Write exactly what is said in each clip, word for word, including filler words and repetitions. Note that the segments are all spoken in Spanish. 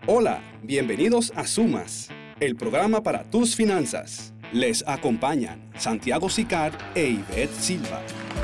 Hola, bienvenidos a Sumas, el programa para tus finanzas. Les acompañan Santiago Sicard e Ivette Silva.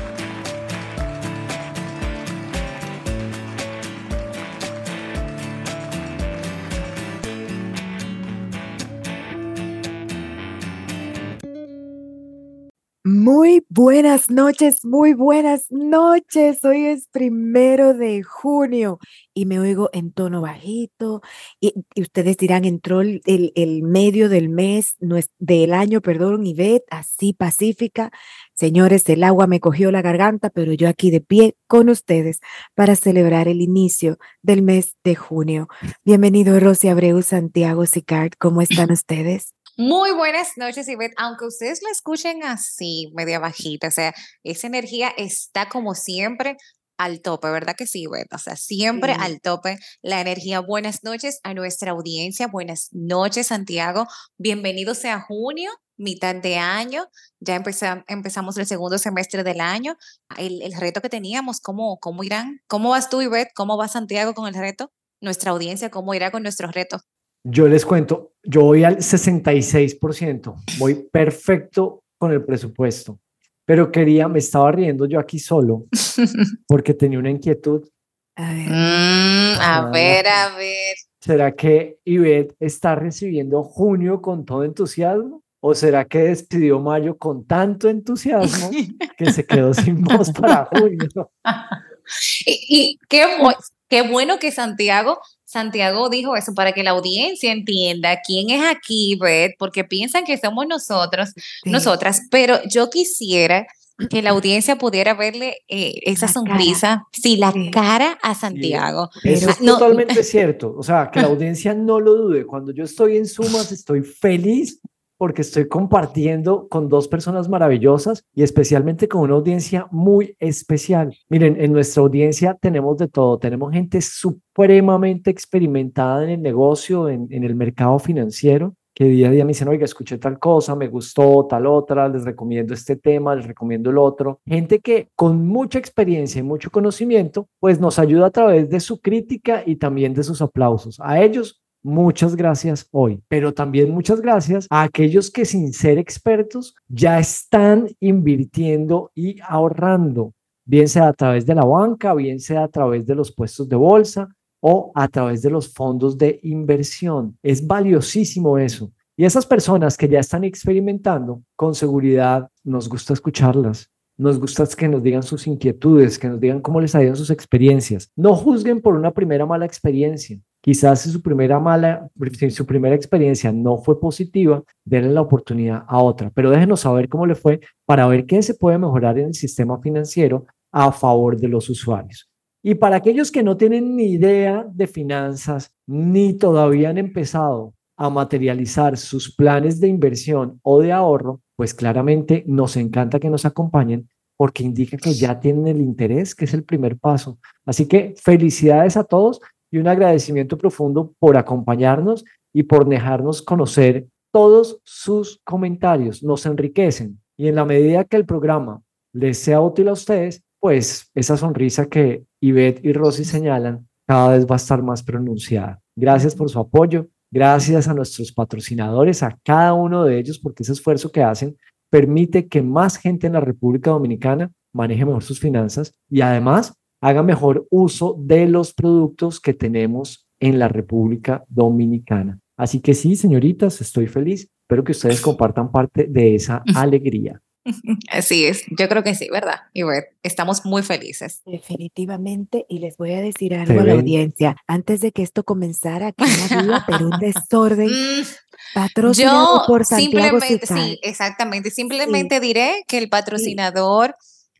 Muy buenas noches, muy buenas noches. Hoy es primero de junio y me oigo en tono bajito y, y ustedes dirán, entró el, el, el medio del mes, no es, del año, perdón, Ivette, así pacífica. Señores, el agua me cogió la garganta, pero yo aquí de pie con ustedes para celebrar el inicio del mes de junio. Bienvenido, Rosy Abreu, Santiago Sicard. ¿Cómo están ustedes? Muy buenas noches, Ivette. Aunque ustedes la escuchen así, media bajita, o sea, esa energía está como siempre al tope, ¿verdad que sí, Ivette? O sea, siempre Sí. al tope la energía. Buenas noches a nuestra audiencia, buenas noches, Santiago. Bienvenidos a junio, mitad de año. Ya empezam- empezamos el segundo semestre del año. El, el reto que teníamos, ¿cómo, cómo irán? ¿Cómo vas tú, Ivette? ¿Cómo va Santiago con el reto? Nuestra audiencia, ¿cómo irá con nuestros retos? Yo les cuento, yo voy al sesenta y seis por ciento, voy perfecto con el presupuesto, pero quería, me estaba riendo yo aquí solo porque tenía una inquietud. A ver. Mm, a Ah, ver, a ver. ¿Será que Ivette está recibiendo junio con todo entusiasmo? ¿O será que despidió mayo con tanto entusiasmo que se quedó sin voz para junio? Y, y qué, bu- qué bueno que Santiago, Santiago dijo eso para que la audiencia entienda quién es aquí, Beth, porque piensan que somos nosotros, Sí. nosotras, pero yo quisiera que la audiencia pudiera verle eh, esa La sonrisa, sí, la Sí. cara a Sí, Santiago. eso Pero- es No, totalmente cierto. O sea, que la audiencia no lo dude. Cuando yo estoy en Sumas, estoy feliz porque estoy compartiendo con dos personas maravillosas y especialmente con una audiencia muy especial. Miren, en nuestra audiencia tenemos de todo. Tenemos gente supremamente experimentada en el negocio, en, en el mercado financiero, que día a día me dicen, oiga, escuché tal cosa, me gustó tal otra, les recomiendo este tema, les recomiendo el otro. Gente que con mucha experiencia y mucho conocimiento, pues nos ayuda a través de su crítica y también de sus aplausos. A ellos, muchas gracias hoy, pero también muchas gracias a aquellos que sin ser expertos ya están invirtiendo y ahorrando, bien sea a través de la banca, bien sea a través de los puestos de bolsa o a través de los fondos de inversión. Es valiosísimo eso. Y esas personas que ya están experimentando, con seguridad nos gusta escucharlas. Nos gusta que nos digan sus inquietudes, que nos digan cómo les ha ido sus experiencias. No juzguen por una primera mala experiencia. Quizás si su primera mala, si su primera experiencia no fue positiva, denle la oportunidad a otra, pero déjenos saber cómo le fue para ver qué se puede mejorar en el sistema financiero a favor de los usuarios. Y para aquellos que no tienen ni idea de finanzas, ni todavía han empezado a materializar sus planes de inversión o de ahorro, pues claramente nos encanta que nos acompañen porque indica que ya tienen el interés, que es el primer paso. Así que felicidades a todos y un agradecimiento profundo por acompañarnos y por dejarnos conocer todos sus comentarios. Nos enriquecen y en la medida que el programa les sea útil a ustedes, pues esa sonrisa que Ivette y Rosy señalan cada vez va a estar más pronunciada. Gracias por su apoyo, gracias a nuestros patrocinadores, a cada uno de ellos, porque ese esfuerzo que hacen permite que más gente en la República Dominicana maneje mejor sus finanzas y además haga mejor uso de los productos que tenemos en la República Dominicana. Así que sí, señoritas, estoy feliz. Espero que ustedes compartan parte de esa alegría. así es, yo creo que sí, ¿verdad? Y bueno, estamos muy felices. Definitivamente, y les voy a decir Se algo a la ven. audiencia. Antes de que esto comenzara, aquí no había, pero un desorden Mm, patrocinado Yo por Santiago simplemente, Sicard. sí, exactamente, Sí, simplemente diré que el sí. patrocinador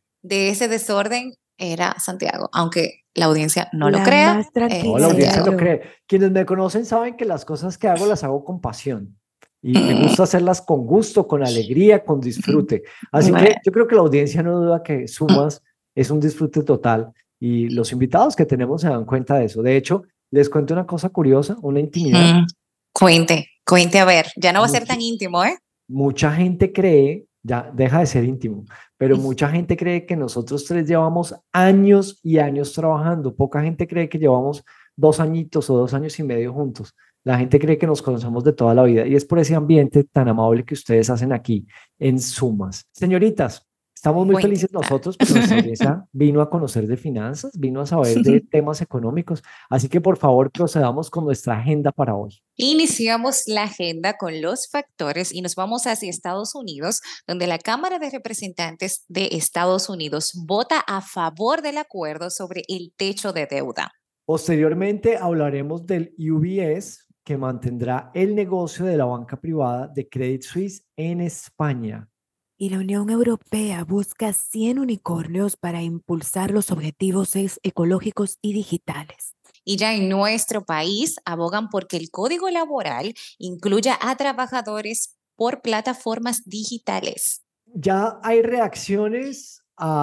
de ese desorden era Santiago, aunque la audiencia no lo La crea. más eh, tranquila No, la era audiencia lo Santiago. yo. cree. Quienes me conocen saben que las cosas que hago las hago con pasión y me gusta hacerlas con gusto, con alegría, con disfrute. Así Bueno, que yo creo que la audiencia no duda que Sumas es un disfrute total y los invitados que tenemos se dan cuenta de eso. De hecho, les cuento una cosa curiosa, una intimidad. mm, cuente, cuente a ver, ya no va a ser Mucho, tan íntimo, ¿eh? mucha gente cree, ya deja de ser íntimo, pero mucha gente cree que nosotros tres llevamos años y años trabajando. Poca gente cree que llevamos dos añitos o dos años y medio juntos. La gente cree que nos conocemos de toda la vida y es por ese ambiente tan amable que ustedes hacen aquí en Sumas. Señoritas, estamos muy felices Cuenta. nosotros porque nuestra audiencia vino a conocer de finanzas, vino a saber de temas económicos. Así que por favor procedamos con nuestra agenda para hoy. Iniciamos la agenda con los factores y nos vamos hacia Estados Unidos, donde la Cámara de Representantes de Estados Unidos vota a favor del acuerdo sobre el techo de deuda. Posteriormente hablaremos del U B S, que mantendrá el negocio de la banca privada de Credit Suisse en España. Y la Unión Europea busca cien unicornios para impulsar los objetivos ex- ecológicos y digitales. Y ya en nuestro país abogan porque el código laboral incluya a trabajadores por plataformas digitales. Ya hay reacciones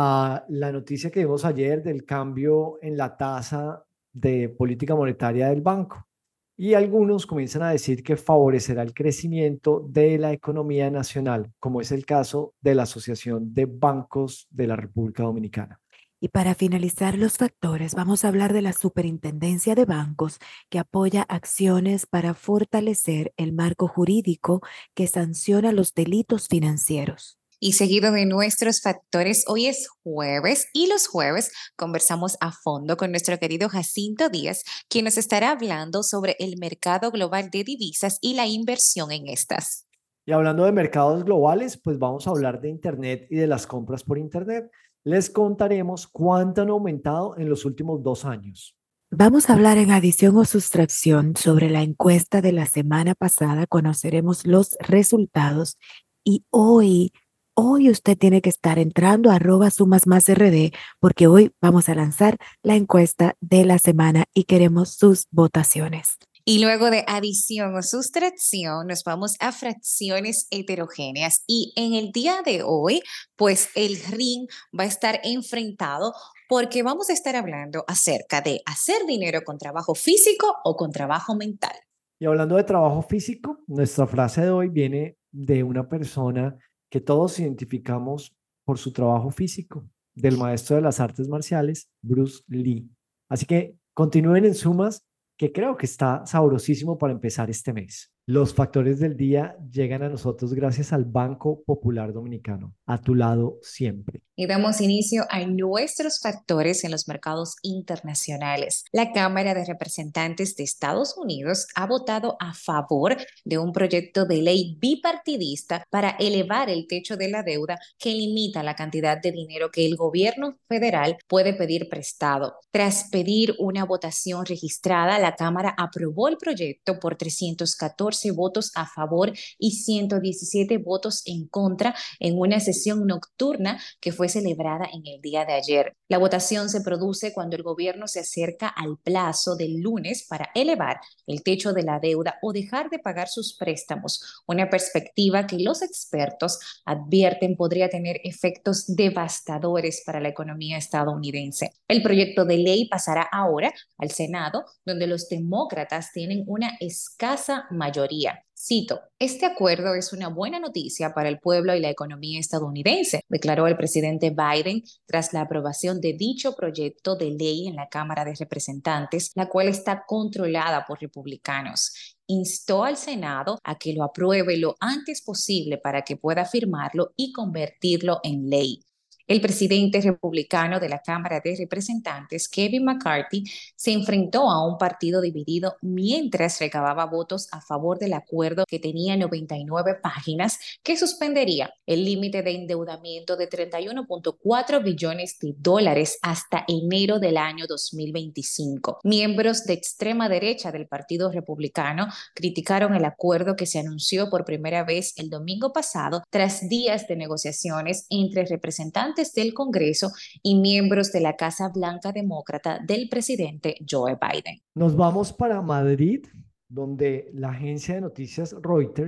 a la noticia que vimos ayer del cambio en la tasa de política monetaria del banco. Y algunos comienzan a decir que favorecerá el crecimiento de la economía nacional, como es el caso de la Asociación de Bancos de la República Dominicana. Y para finalizar los factores, vamos a hablar de la Superintendencia de Bancos, que apoya acciones para fortalecer el marco jurídico que sanciona los delitos financieros. Y seguido de nuestros factores, hoy es jueves y los jueves conversamos a fondo con nuestro querido Jacinto Díaz, quien nos estará hablando sobre el mercado global de divisas y la inversión en estas. Y hablando de mercados globales, pues vamos a hablar de Internet y de las compras por Internet. Les contaremos cuánto han aumentado en los últimos dos años. Vamos a hablar en adición o sustracción sobre la encuesta de la semana pasada. Conoceremos los resultados y hoy, hoy usted tiene que estar entrando a arroba sumas más rd porque hoy vamos a lanzar la encuesta de la semana y queremos sus votaciones. Y luego de adición o sustracción, nos vamos a fracciones heterogéneas. Y en el día de hoy, pues el ring va a estar enfrentado porque vamos a estar hablando acerca de hacer dinero con trabajo físico o con trabajo mental. Y hablando de trabajo físico, nuestra frase de hoy viene de una persona que todos identificamos por su trabajo físico, del maestro de las artes marciales, Bruce Lee. Así que continúen en Sumas, que creo que está sabrosísimo para empezar este mes. Los factores del día llegan a nosotros gracias al Banco Popular Dominicano, a tu lado siempre. Y damos inicio a nuestros factores en los mercados internacionales. La Cámara de Representantes de Estados Unidos ha votado a favor de un proyecto de ley bipartidista para elevar el techo de la deuda que limita la cantidad de dinero que el gobierno federal puede pedir prestado. Tras pedir una votación registrada, la Cámara aprobó el proyecto por trescientos catorce votos a favor y ciento diecisiete votos en contra en una sesión nocturna que fue celebrada en el día de ayer. La votación se produce cuando el gobierno se acerca al plazo del lunes para elevar el techo de la deuda o dejar de pagar sus préstamos, una perspectiva que los expertos advierten podría tener efectos devastadores para la economía estadounidense. El proyecto de ley pasará ahora al Senado, donde los demócratas tienen una escasa mayoría. Cito, este acuerdo es una buena noticia para el pueblo y la economía estadounidense, declaró el presidente Biden tras la aprobación de dicho proyecto de ley en la Cámara de Representantes, la cual está controlada por republicanos. Instó al Senado a que lo apruebe lo antes posible para que pueda firmarlo y convertirlo en ley. El presidente republicano de la Cámara de Representantes, Kevin McCarthy, se enfrentó a un partido dividido mientras recababa votos a favor del acuerdo que tenía noventa y nueve páginas que suspendería el límite de endeudamiento de treinta y uno punto cuatro billones de dólares hasta enero del año dos mil veinticinco. Miembros de extrema derecha del Partido Republicano criticaron el acuerdo que se anunció por primera vez el domingo pasado tras días de negociaciones entre representantes del Congreso y miembros de la Casa Blanca demócrata del presidente Joe Biden. Nos vamos para Madrid, donde la agencia de noticias Reuters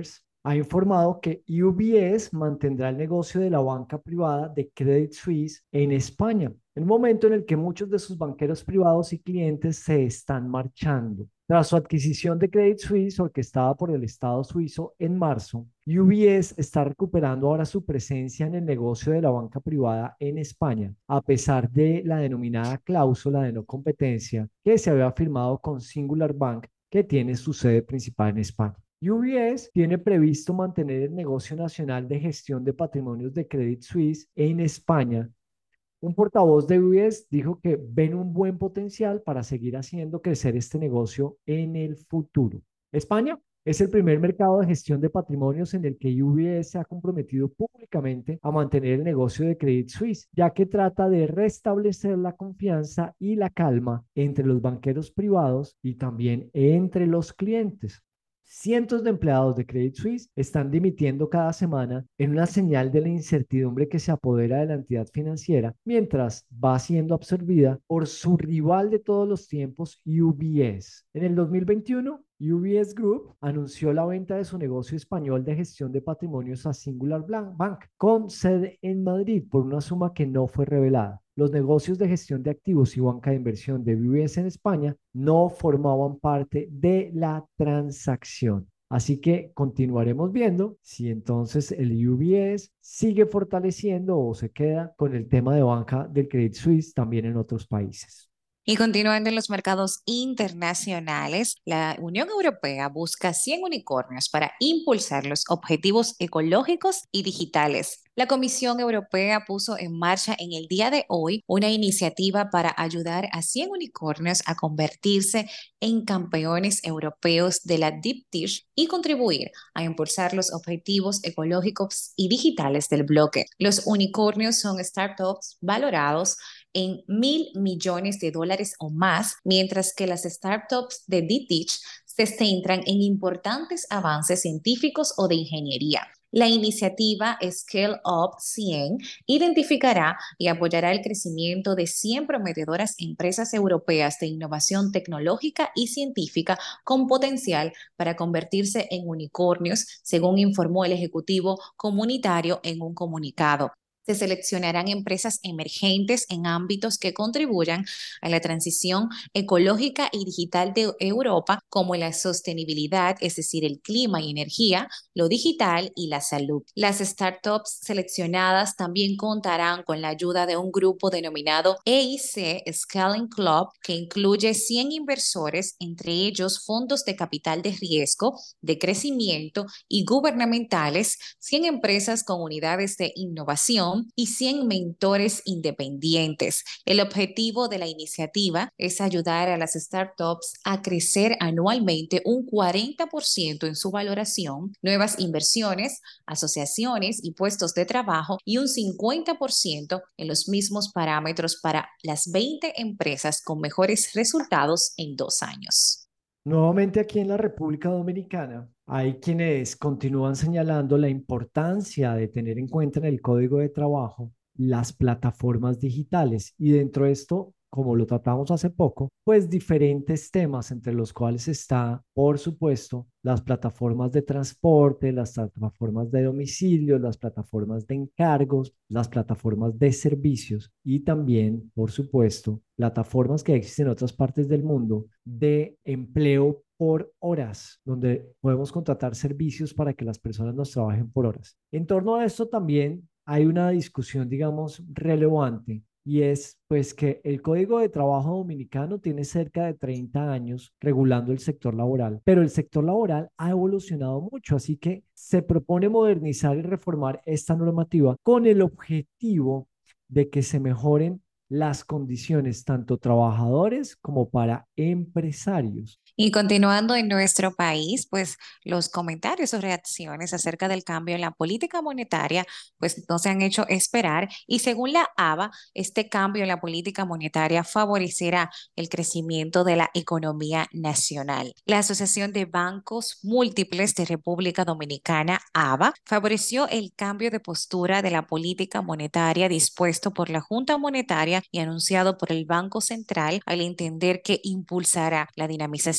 ha informado que U B S mantendrá el negocio de la banca privada de Credit Suisse en España, en un momento en el que muchos de sus banqueros privados y clientes se están marchando. Tras su adquisición de Credit Suisse, orquestada por el Estado suizo en marzo, U B S está recuperando ahora su presencia en el negocio de la banca privada en España, a pesar de la denominada cláusula de no competencia que se había firmado con Singular Bank, que tiene su sede principal en España. U B S tiene previsto mantener el negocio nacional de gestión de patrimonios de Credit Suisse en España. Un portavoz de U B S dijo que ven un buen potencial para seguir haciendo crecer este negocio en el futuro. España es el primer mercado de gestión de patrimonios en el que U B S se ha comprometido públicamente a mantener el negocio de Credit Suisse, ya que trata de restablecer la confianza y la calma entre los banqueros privados y también entre los clientes. Cientos de empleados de Credit Suisse están dimitiendo cada semana en una señal de la incertidumbre que se apodera de la entidad financiera mientras va siendo absorbida por su rival de todos los tiempos, U B S. En el dos mil veintiuno, U B S Group anunció la venta de su negocio español de gestión de patrimonios a Singular Bank, con sede en Madrid, por una suma que no fue revelada. Los negocios de gestión de activos y banca de inversión de U B S en España no formaban parte de la transacción. Así que continuaremos viendo si entonces el U B S sigue fortaleciendo o se queda con el tema de banca del Credit Suisse también en otros países. Y continuando en los mercados internacionales, la Unión Europea busca cien unicornios para impulsar los objetivos ecológicos y digitales. La Comisión Europea puso en marcha en el día de hoy una iniciativa para ayudar a cien unicornios a convertirse en campeones europeos de la Deep Tech y contribuir a impulsar los objetivos ecológicos y digitales del bloque. Los unicornios son startups valorados en mil millones de dólares o más, mientras que las startups de Deep Tech se centran en importantes avances científicos o de ingeniería. La iniciativa Scale Up cien identificará y apoyará el crecimiento de cien prometedoras empresas europeas de innovación tecnológica y científica con potencial para convertirse en unicornios, según informó el Ejecutivo Comunitario en un comunicado. Se seleccionarán empresas emergentes en ámbitos que contribuyan a la transición ecológica y digital de Europa, como la sostenibilidad, es decir, el clima y energía, lo digital y la salud. Las startups seleccionadas también contarán con la ayuda de un grupo denominado E I C Scaling Club, que incluye cien inversores, entre ellos fondos de capital de riesgo, de crecimiento y gubernamentales, cien empresas con unidades de innovación y cien mentores independientes. El objetivo de la iniciativa es ayudar a las startups a crecer anualmente un cuarenta por ciento en su valoración, nuevas inversiones, asociaciones y puestos de trabajo, y un cincuenta por ciento en los mismos parámetros para las veinte empresas con mejores resultados en dos años. Nuevamente aquí en la República Dominicana hay quienes continúan señalando la importancia de tener en cuenta en el código de trabajo las plataformas digitales, y dentro de esto, como lo tratamos hace poco, pues diferentes temas, entre los cuales está, por supuesto, las plataformas de transporte, las plataformas de domicilio, las plataformas de encargos, las plataformas de servicios y también, por supuesto, plataformas que existen en otras partes del mundo de empleo por horas, donde podemos contratar servicios para que las personas nos trabajen por horas. En torno a esto también hay una discusión, digamos, relevante, y es pues que el Código de Trabajo Dominicano tiene cerca de treinta años regulando el sector laboral, pero el sector laboral ha evolucionado mucho, así que se propone modernizar y reformar esta normativa con el objetivo de que se mejoren las condiciones tanto trabajadores como para empresarios. Y continuando en nuestro país, pues los comentarios o reacciones acerca del cambio en la política monetaria, pues no se han hecho esperar, y según la A B A, este cambio en la política monetaria favorecerá el crecimiento de la economía nacional. La Asociación de Bancos Múltiples de República Dominicana, A B A, favoreció el cambio de postura de la política monetaria dispuesto por la Junta Monetaria y anunciado por el Banco Central, al entender que impulsará la dinamización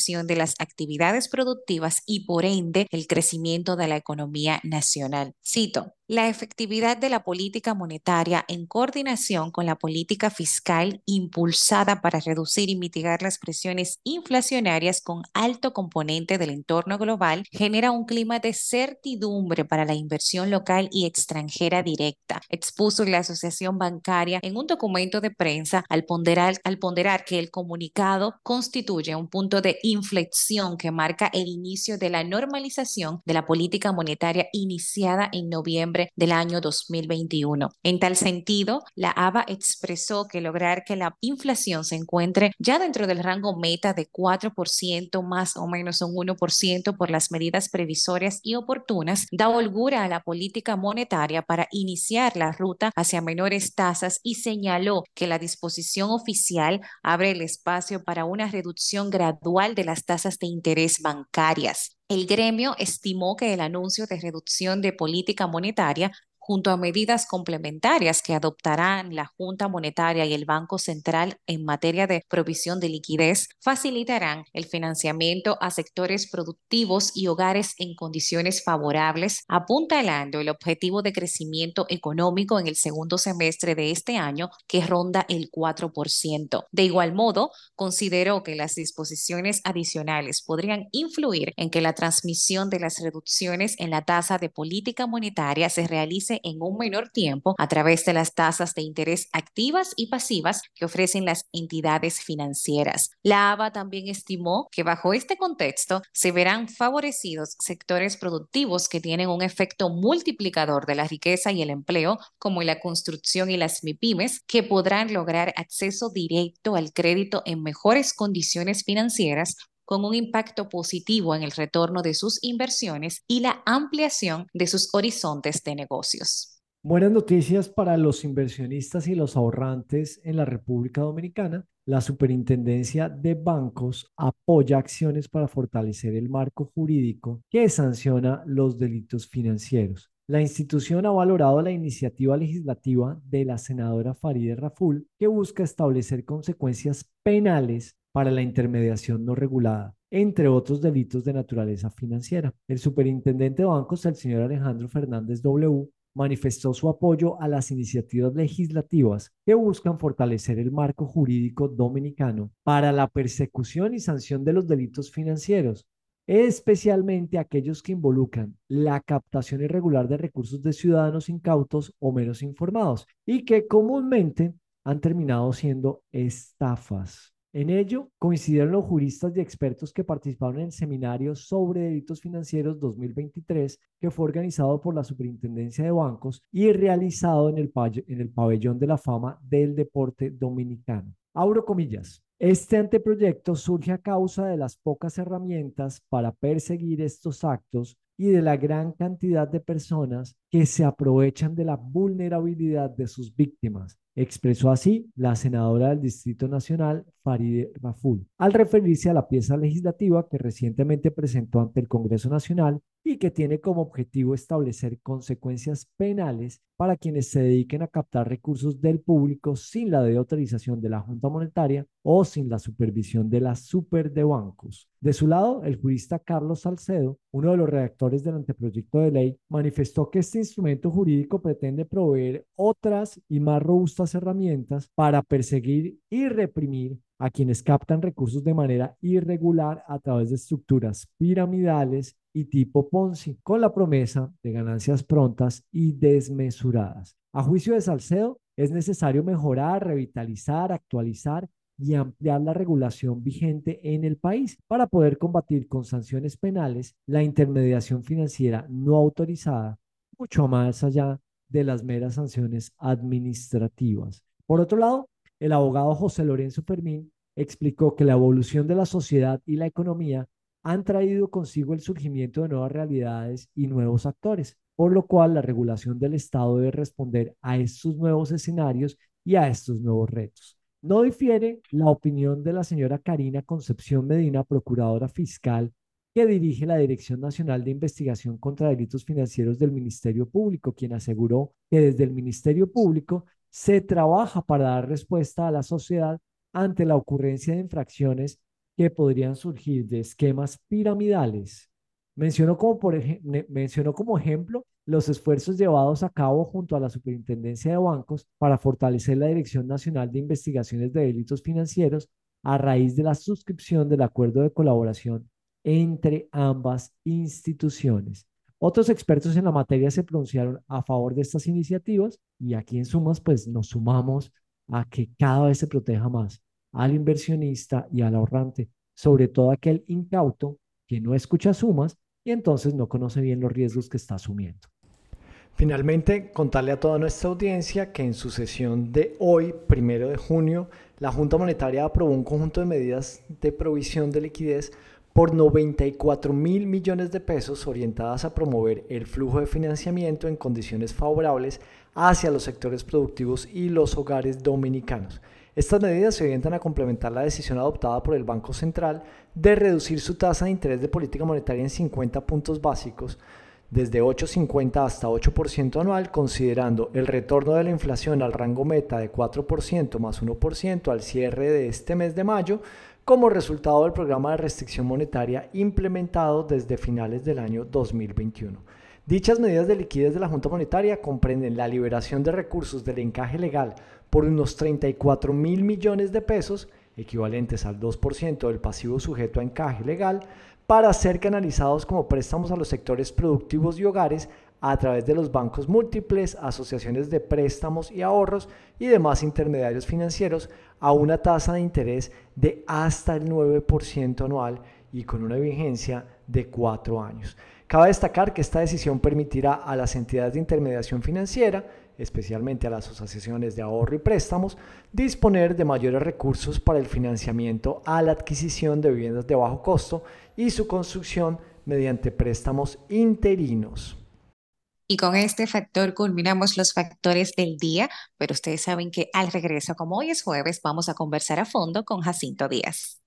reactivación de las actividades productivas y por ende el crecimiento de la economía nacional. Cito: la efectividad de la política monetaria en coordinación con la política fiscal impulsada para reducir y mitigar las presiones inflacionarias con alto componente del entorno global genera un clima de certidumbre para la inversión local y extranjera directa, expuso la Asociación Bancaria en un documento de prensa al ponderar, al ponderar que el comunicado constituye un punto de inflexión que marca el inicio de la normalización de la política monetaria iniciada en noviembre del año dos mil veintiuno. En tal sentido, la A B A expresó que lograr que la inflación se encuentre ya dentro del rango meta de cuatro por ciento, más o menos un uno por ciento por las medidas previsorias y oportunas, da holgura a la política monetaria para iniciar la ruta hacia menores tasas y señaló que la disposición oficial abre el espacio para una reducción gradual de las tasas de interés bancarias. El gremio estimó que el anuncio de reducción de política monetaria, junto a medidas complementarias que adoptarán la Junta Monetaria y el Banco Central en materia de provisión de liquidez, facilitarán el financiamiento a sectores productivos y hogares en condiciones favorables, apuntalando el objetivo de crecimiento económico en el segundo semestre de este año, que ronda el cuatro por ciento. De igual modo, consideró que las disposiciones adicionales podrían influir en que la transmisión de las reducciones en la tasa de política monetaria se realice en un menor tiempo a través de las tasas de interés activas y pasivas que ofrecen las entidades financieras. La A B A también estimó que bajo este contexto se verán favorecidos sectores productivos que tienen un efecto multiplicador de la riqueza y el empleo, como la construcción y las MIPYMES, que podrán lograr acceso directo al crédito en mejores condiciones financieras, con un impacto positivo en el retorno de sus inversiones y la ampliación de sus horizontes de negocios. Buenas noticias para los inversionistas y los ahorrantes en la República Dominicana. La Superintendencia de Bancos apoya acciones para fortalecer el marco jurídico que sanciona los delitos financieros. La institución ha valorado la iniciativa legislativa de la senadora Farideh Raful, que busca establecer consecuencias penales para la intermediación no regulada, entre otros delitos de naturaleza financiera. El superintendente de bancos, el señor Alejandro Fernández W., manifestó su apoyo a las iniciativas legislativas que buscan fortalecer el marco jurídico dominicano para la persecución y sanción de los delitos financieros, especialmente aquellos que involucran la captación irregular de recursos de ciudadanos incautos o menos informados y que comúnmente han terminado siendo estafas. En ello coincidieron los juristas y expertos que participaron en el seminario sobre delitos financieros dos mil veintitrés, que fue organizado por la Superintendencia de Bancos y realizado en el, en el Pabellón de la Fama del Deporte Dominicano. Abro comillas. Este anteproyecto surge a causa de las pocas herramientas para perseguir estos actos y de la gran cantidad de personas que se aprovechan de la vulnerabilidad de sus víctimas, expresó así la senadora del Distrito Nacional, Farideh Raful, al referirse a la pieza legislativa que recientemente presentó ante el Congreso Nacional y que tiene como objetivo establecer consecuencias penales para quienes se dediquen a captar recursos del público sin la debida autorización de la Junta Monetaria o sin la supervisión de la Super de Bancos. De su lado, el jurista Carlos Salcedo, uno de los redactores del anteproyecto de ley, manifestó que este instrumento jurídico pretende proveer otras y más robustas herramientas para perseguir y reprimir a quienes captan recursos de manera irregular a través de estructuras piramidales y tipo Ponzi, con la promesa de ganancias prontas y desmesuradas. A juicio de Salcedo, es necesario mejorar, revitalizar, actualizar y ampliar la regulación vigente en el país para poder combatir con sanciones penales la intermediación financiera no autorizada, mucho más allá de las meras sanciones administrativas. Por otro lado, el abogado José Lorenzo Fermín explicó que la evolución de la sociedad y la economía han traído consigo el surgimiento de nuevas realidades y nuevos actores, por lo cual la regulación del Estado debe responder a estos nuevos escenarios y a estos nuevos retos. No difiere la opinión de la señora Karina Concepción Medina, procuradora fiscal, que dirige la Dirección Nacional de Investigación contra Delitos Financieros del Ministerio Público, quien aseguró que desde el Ministerio Público se trabaja para dar respuesta a la sociedad ante la ocurrencia de infracciones que podrían surgir de esquemas piramidales. Mencionó como, por ej- mencionó como ejemplo los esfuerzos llevados a cabo junto a la Superintendencia de Bancos para fortalecer la Dirección Nacional de Investigaciones de Delitos Financieros a raíz de la suscripción del acuerdo de colaboración entre ambas instituciones. Otros expertos en la materia se pronunciaron a favor de estas iniciativas y aquí en Sumas pues nos sumamos a que cada vez se proteja más al inversionista y al ahorrante, sobre todo aquel incauto que no escucha Sumas y entonces no conoce bien los riesgos que está asumiendo. Finalmente, contarle a toda nuestra audiencia que en su sesión de hoy, primero de junio, la Junta Monetaria aprobó un conjunto de medidas de provisión de liquidez por noventa y cuatro mil millones de pesos orientadas a promover el flujo de financiamiento en condiciones favorables hacia los sectores productivos y los hogares dominicanos. Estas medidas se orientan a complementar la decisión adoptada por el Banco Central de reducir su tasa de interés de política monetaria en cincuenta puntos básicos, desde ocho punto cincuenta hasta ocho por ciento anual, considerando el retorno de la inflación al rango meta de cuatro por ciento más uno por ciento al cierre de este mes de mayo, como resultado del programa de restricción monetaria implementado desde finales del año dos mil veintiuno. Dichas medidas de liquidez de la Junta Monetaria comprenden la liberación de recursos del encaje legal por unos treinta y cuatro mil millones de pesos, equivalentes al dos por ciento del pasivo sujeto a encaje legal, para ser canalizados como préstamos a los sectores productivos y hogares a través de los bancos múltiples, asociaciones de préstamos y ahorros y demás intermediarios financieros a una tasa de interés de hasta el nueve por ciento anual y con una vigencia de cuatro años. Cabe destacar que esta decisión permitirá a las entidades de intermediación financiera, especialmente a las asociaciones de ahorro y préstamos, disponer de mayores recursos para el financiamiento a la adquisición de viviendas de bajo costo y su construcción mediante préstamos interinos. Y con este factor culminamos los factores del día, pero ustedes saben que al regreso, como hoy es jueves, vamos a conversar a fondo con Jacinto Díaz.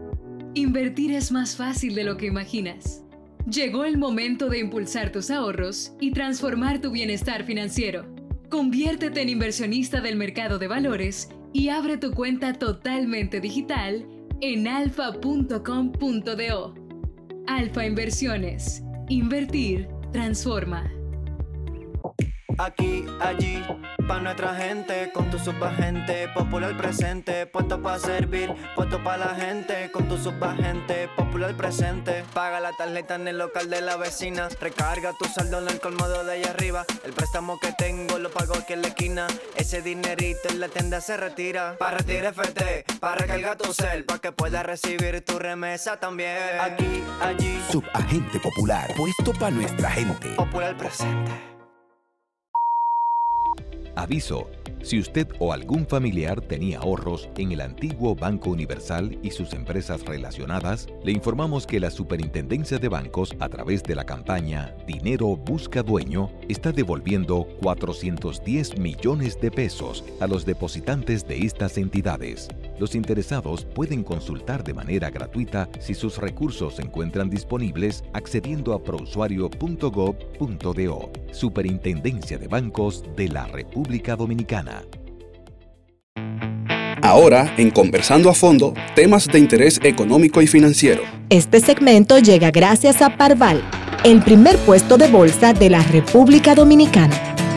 Invertir es más fácil de lo que imaginas. Llegó el momento de impulsar tus ahorros y transformar tu bienestar financiero. Conviértete en inversionista del mercado de valores y abre tu cuenta totalmente digital en alfa punto com punto do. Alfa Inversiones. Invertir transforma. Aquí, allí, pa' nuestra gente, con tu subagente, popular presente, puesto pa' servir, puesto pa' la gente, con tu subagente, popular presente. Paga la tarjeta en el local de la vecina, recarga tu saldo en el colmado de allá arriba, el préstamo que tengo lo pago aquí en la esquina, ese dinerito en la tienda se retira. Pa' retirar F T, pa' recargar tu cel, pa' que puedas recibir tu remesa también. Aquí, allí, Subagente Popular, puesto pa' nuestra gente. popular presente. Aviso: si usted o algún familiar tenía ahorros en el antiguo Banco Universal y sus empresas relacionadas, le informamos que la Superintendencia de Bancos, a través de la campaña Dinero Busca Dueño, está devolviendo cuatrocientos diez millones de pesos a los depositantes de estas entidades. Los interesados pueden consultar de manera gratuita si sus recursos se encuentran disponibles accediendo a prousuario punto gob punto do. Superintendencia de Bancos de la República Dominicana. Ahora, en Conversando a Fondo, temas de interés económico y financiero. Este segmento llega gracias a Parval, el primer puesto de bolsa de la República Dominicana.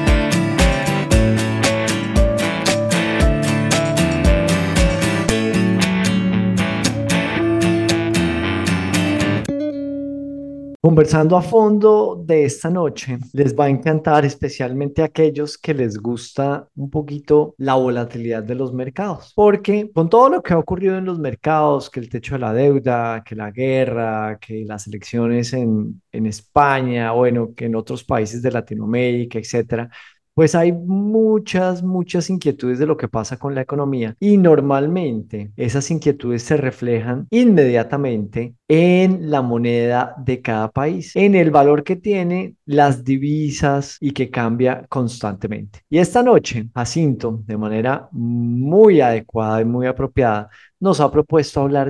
Conversando a fondo de esta noche, les va a encantar especialmente a aquellos que les gusta un poquito la volatilidad de los mercados, porque con todo lo que ha ocurrido en los mercados, que el techo de la deuda, que la guerra, que las elecciones en, en España, bueno, que en otros países de Latinoamérica, etcétera, pues hay muchas, muchas inquietudes de lo que pasa con la economía y normalmente esas inquietudes se reflejan inmediatamente en la moneda de cada país, en el valor que tiene las divisas y que cambia constantemente. Y esta noche, Jacinto, de manera muy adecuada y muy apropiada, nos ha propuesto hablar de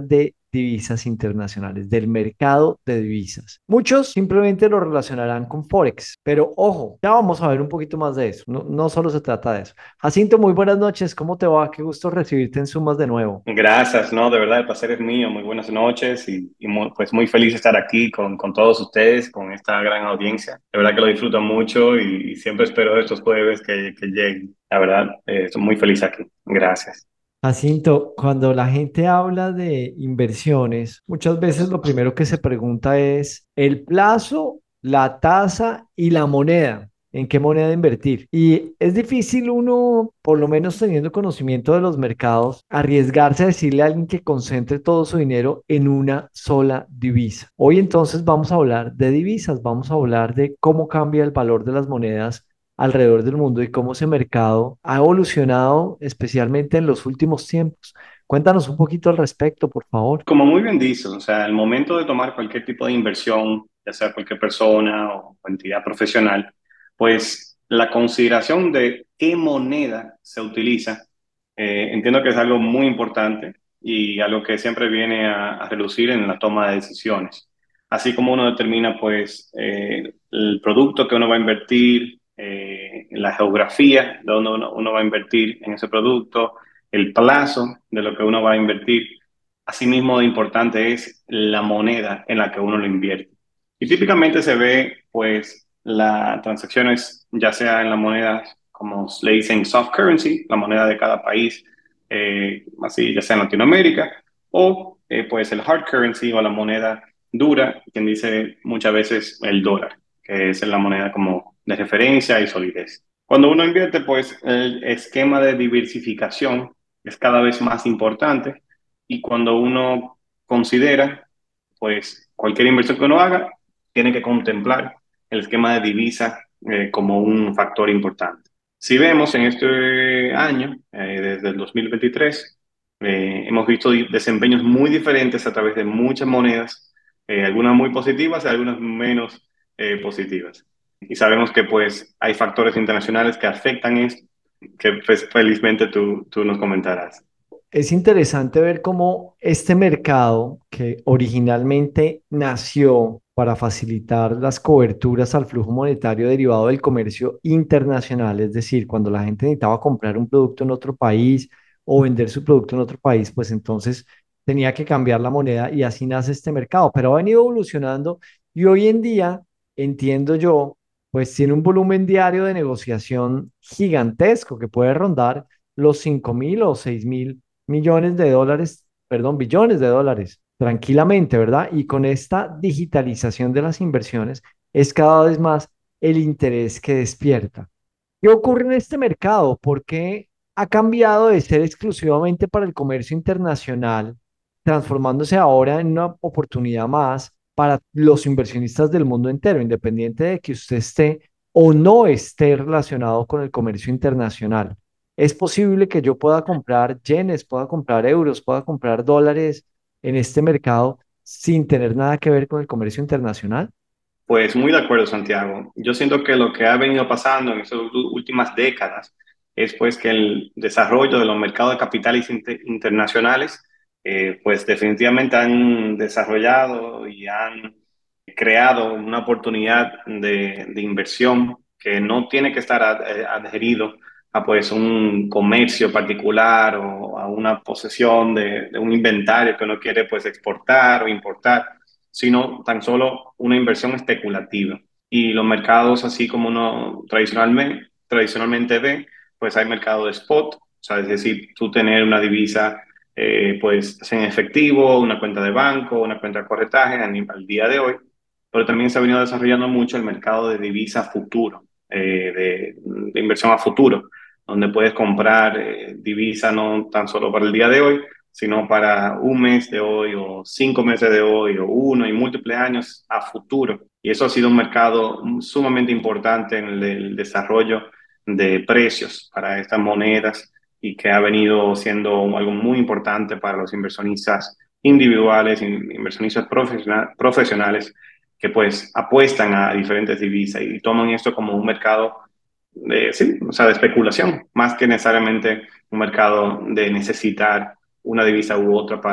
divisas internacionales, del mercado de divisas. Muchos simplemente lo relacionarán con Forex, pero ojo, ya vamos a ver un poquito más de eso. No, no solo se trata de eso. Jacinto, muy buenas noches. ¿Cómo te va? Qué gusto recibirte en Sumas de nuevo. Gracias, no, de verdad el placer es mío. Muy buenas noches y, y muy, pues muy feliz de estar aquí con, con todos ustedes, con esta gran audiencia. De verdad que lo disfruto mucho y, y siempre espero estos jueves que, que lleguen. La verdad, eh, estoy muy feliz aquí. Gracias. Jacinto, cuando la gente habla de inversiones, muchas veces lo primero que se pregunta es el plazo, la tasa y la moneda. ¿En qué moneda invertir? Y es difícil uno, por lo menos teniendo conocimiento de los mercados, arriesgarse a decirle a alguien que concentre todo su dinero en una sola divisa. Hoy entonces vamos a hablar de divisas, vamos a hablar de cómo cambia el valor de las monedas alrededor del mundo y cómo ese mercado ha evolucionado especialmente en los últimos tiempos. Cuéntanos un poquito al respecto, por favor. Como muy bien dices, o sea, el momento de tomar cualquier tipo de inversión, ya sea cualquier persona o entidad profesional, pues la consideración de qué moneda se utiliza, eh, entiendo que es algo muy importante y algo que siempre viene a, a relucir en la toma de decisiones. Así como uno determina, pues, eh, el producto que uno va a invertir, eh, la geografía de donde uno, uno va a invertir en ese producto, el plazo de lo que uno va a invertir. Asimismo, de importante es la moneda en la que uno lo invierte. Y típicamente se ve, pues, las transacciones, ya sea en la moneda, como le dicen, soft currency, la moneda de cada país, eh, así, ya sea en Latinoamérica, o eh, pues el hard currency o la moneda dura, quien dice muchas veces el dólar, que es la moneda como de referencia y solidez. Cuando uno invierte, pues el esquema de diversificación es cada vez más importante y cuando uno considera, pues cualquier inversión que uno haga, tiene que contemplar el esquema de divisa eh, como un factor importante. Si vemos en este año, eh, desde el dos mil veintitrés, eh, hemos visto desempeños muy diferentes a través de muchas monedas, eh, algunas muy positivas y algunas menos eh, positivas. Y sabemos que pues hay factores internacionales que afectan esto, que pues, felizmente tú, tú nos comentarás. Es interesante ver cómo este mercado, que originalmente nació para facilitar las coberturas al flujo monetario derivado del comercio internacional, es decir, cuando la gente necesitaba comprar un producto en otro país o vender su producto en otro país, pues entonces tenía que cambiar la moneda y así nace este mercado, pero ha venido evolucionando y hoy en día, entiendo yo, pues tiene un volumen diario de negociación gigantesco que puede rondar los cinco mil o seis mil millones de dólares, perdón, billones de dólares, tranquilamente, ¿verdad? Y con esta digitalización de las inversiones es cada vez más el interés que despierta. ¿Qué ocurre en este mercado? ¿Por qué ha cambiado de ser exclusivamente para el comercio internacional, transformándose ahora en una oportunidad más para los inversionistas del mundo entero, independiente de que usted esté o no esté relacionado con el comercio internacional? ¿Es posible que yo pueda comprar yenes, pueda comprar euros, pueda comprar dólares en este mercado sin tener nada que ver con el comercio internacional? Pues muy de acuerdo, Santiago. Yo siento que lo que ha venido pasando en estas últimas décadas es pues que el desarrollo de los mercados de capitales inter internacionales eh, pues definitivamente han desarrollado y han creado una oportunidad de, de inversión que no tiene que estar ad, eh, adherido a pues un comercio particular o a una posesión de, de un inventario que uno quiere pues exportar o importar, sino tan solo una inversión especulativa. Y los mercados, así como uno tradicionalmente, tradicionalmente ve, pues hay mercado de spot, o sea, es decir, tú tener una divisa eh, pues en efectivo, una cuenta de banco, una cuenta de corretaje al día de hoy, pero también se ha venido desarrollando mucho el mercado de divisa futuro, eh, de, de inversión a futuro, donde puedes comprar eh, divisa no tan solo para el día de hoy, sino para un mes de hoy o cinco meses de hoy o uno y múltiples años a futuro. Y eso ha sido un mercado sumamente importante en el, el desarrollo de precios para estas monedas y que ha venido siendo algo muy importante para los inversionistas individuales, inversionistas profesionales que pues apuestan a diferentes divisas y toman esto como un mercado de, sí, o sea, de especulación, más que necesariamente un mercado de necesitar una divisa u otra para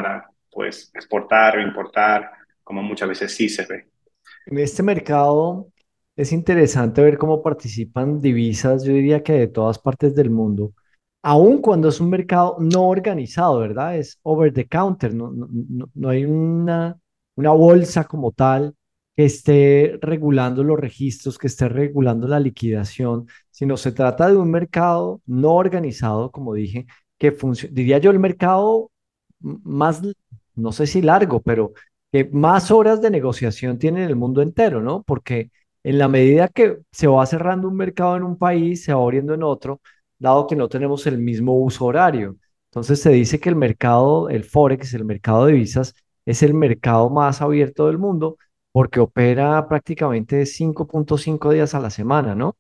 pues exportar o importar, como muchas veces sí se ve. En este mercado es interesante ver cómo participan divisas, yo diría que de todas partes del mundo, aun cuando es un mercado no organizado, ¿verdad? Es over the counter, no, no, no- no hay una, una bolsa como tal que esté regulando los registros, que esté regulando la liquidación, sino se trata de un mercado no organizado, como dije, que funciona, diría yo, el mercado m- más, no sé si largo, pero que más horas de negociación tiene en el mundo entero, ¿no? Porque en la medida que se va cerrando un mercado en un país, se va abriendo en otro, dado que no tenemos el mismo uso horario. Entonces se dice que el mercado, el Forex, el mercado de divisas, es el mercado más abierto del mundo porque opera prácticamente cinco punto cinco días a la semana, ¿no?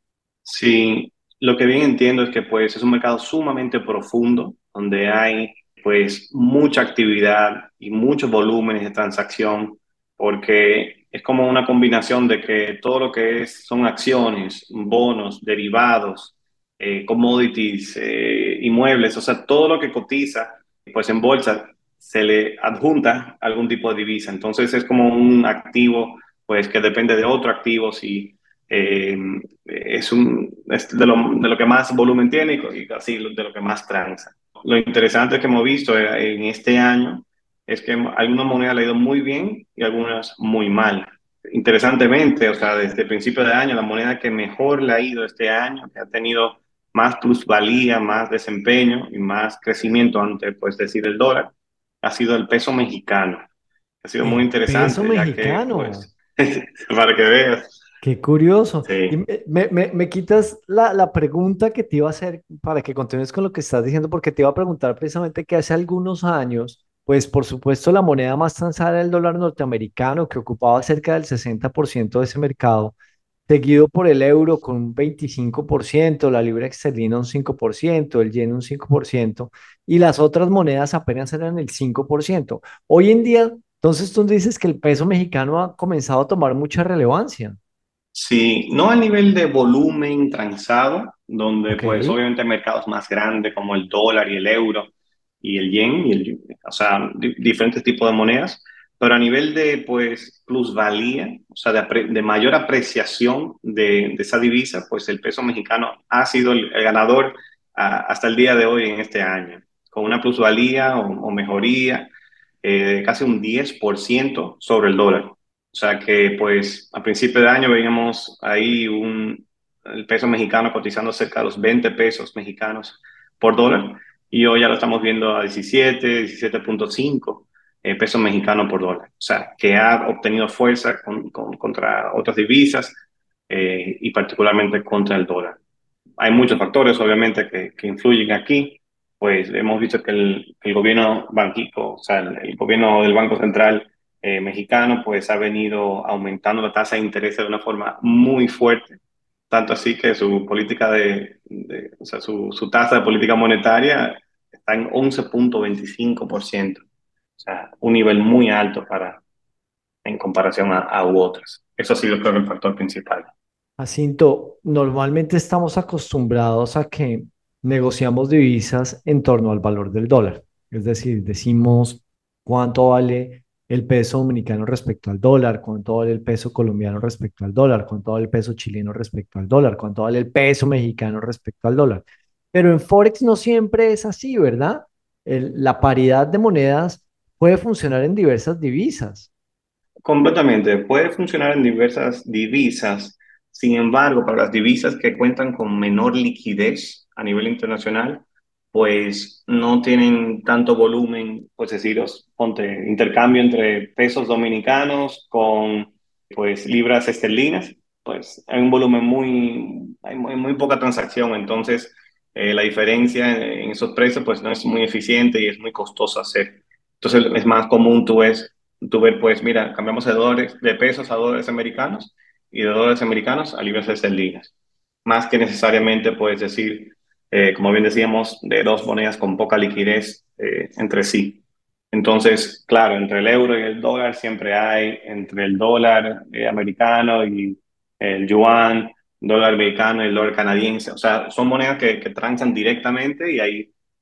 Sí, lo que bien entiendo es que pues es un mercado sumamente profundo, donde hay pues mucha actividad y muchos volúmenes de transacción, porque es como una combinación de que todo lo que es, son acciones, bonos, derivados, eh, commodities, eh, inmuebles, o sea, todo lo que cotiza pues en bolsa se le adjunta algún tipo de divisa. Entonces es como un activo pues que depende de otro activo, si eh, es, un, es de, lo, de lo que más volumen tiene y, y así de lo que más transa. Lo interesante que hemos visto en este año es que algunas monedas le ha ido muy bien y algunas muy mal. Interesantemente, o sea, desde el principio de año, la moneda que mejor le ha ido este año, que ha tenido más plusvalía, más desempeño y más crecimiento ante, pues, decir, el dólar, ha sido el peso mexicano. Ha sido muy El peso interesante, ya que, mexicano. pues, para que veas. Qué curioso. Y Sí. me, me- me- me quitas la, la pregunta que te iba a hacer para que continúes con lo que estás diciendo, porque te iba a preguntar precisamente que hace algunos años, pues por supuesto la moneda más transada era el dólar norteamericano, que ocupaba cerca del sesenta por ciento de ese mercado, seguido por el euro con un veinticinco por ciento, la libra esterlina un cinco por ciento, el yen un cinco por ciento, y las otras monedas apenas eran el cinco por ciento. Hoy en día, entonces tú dices que el peso mexicano ha comenzado a tomar mucha relevancia. Sí, no al nivel de volumen transado, donde Ok. pues obviamente hay mercados más grandes como el dólar y el euro y el yen, y el, o sea, di- diferentes tipos de monedas, pero a nivel de pues plusvalía, o sea, de, apre- de mayor apreciación de, de esa divisa, pues el peso mexicano ha sido el, el ganador ah, hasta el día de hoy en este año, con una plusvalía o, o mejoría eh, de casi un diez por ciento sobre el dólar. O sea que pues a principio de año veíamos ahí un, el peso mexicano cotizando cerca de los veinte pesos mexicanos por dólar y hoy ya lo estamos viendo a diecisiete, diecisiete punto cinco eh, pesos mexicanos por dólar. O sea que ha obtenido fuerza con, con, contra otras divisas eh, y particularmente contra el dólar. Hay muchos factores obviamente que, que influyen aquí. Pues hemos visto que el, el gobierno banquico, o sea, el, el gobierno del Banco Central eh, mexicano, pues ha venido aumentando la tasa de interés de una forma muy fuerte, tanto así que su política de, de o sea, su, su tasa de política monetaria está en once punto veinticinco por ciento, o sea, un nivel muy alto para, en comparación a, a otras. Eso ha sido, creo, el factor principal. Jacinto, normalmente estamos acostumbrados a que negociamos divisas en torno al valor del dólar. Es decir, decimos cuánto vale el peso dominicano respecto al dólar, cuánto vale el peso colombiano respecto al dólar, cuánto vale el peso chileno respecto al dólar, cuánto vale el peso mexicano respecto al dólar. Pero en Forex no siempre es así, ¿verdad? El- la paridad de monedas puede funcionar en diversas divisas. Completamente, puede funcionar en diversas divisas. Sin embargo, para las divisas que cuentan con menor liquidez a nivel internacional, pues no tienen tanto volumen, pues deciros, ponte intercambio entre pesos dominicanos con pues libras esterlinas, pues hay un volumen muy, hay muy, muy poca transacción, entonces eh, la diferencia en, en esos precios pues no es muy eficiente y es muy costoso hacer. Entonces es más común tú ves tú ver, pues mira, cambiamos de dólares, de pesos a dólares americanos y de dólares americanos a libras esterlinas. Más que necesariamente puedes decir, eh, como bien decíamos, de dos monedas con poca liquidez eh, entre sí. Entonces, claro, entre el euro y el dólar siempre hay, entre el dólar eh, americano y el yuan, dólar americano y el dólar canadiense. O sea, son monedas que, que transan directamente y hay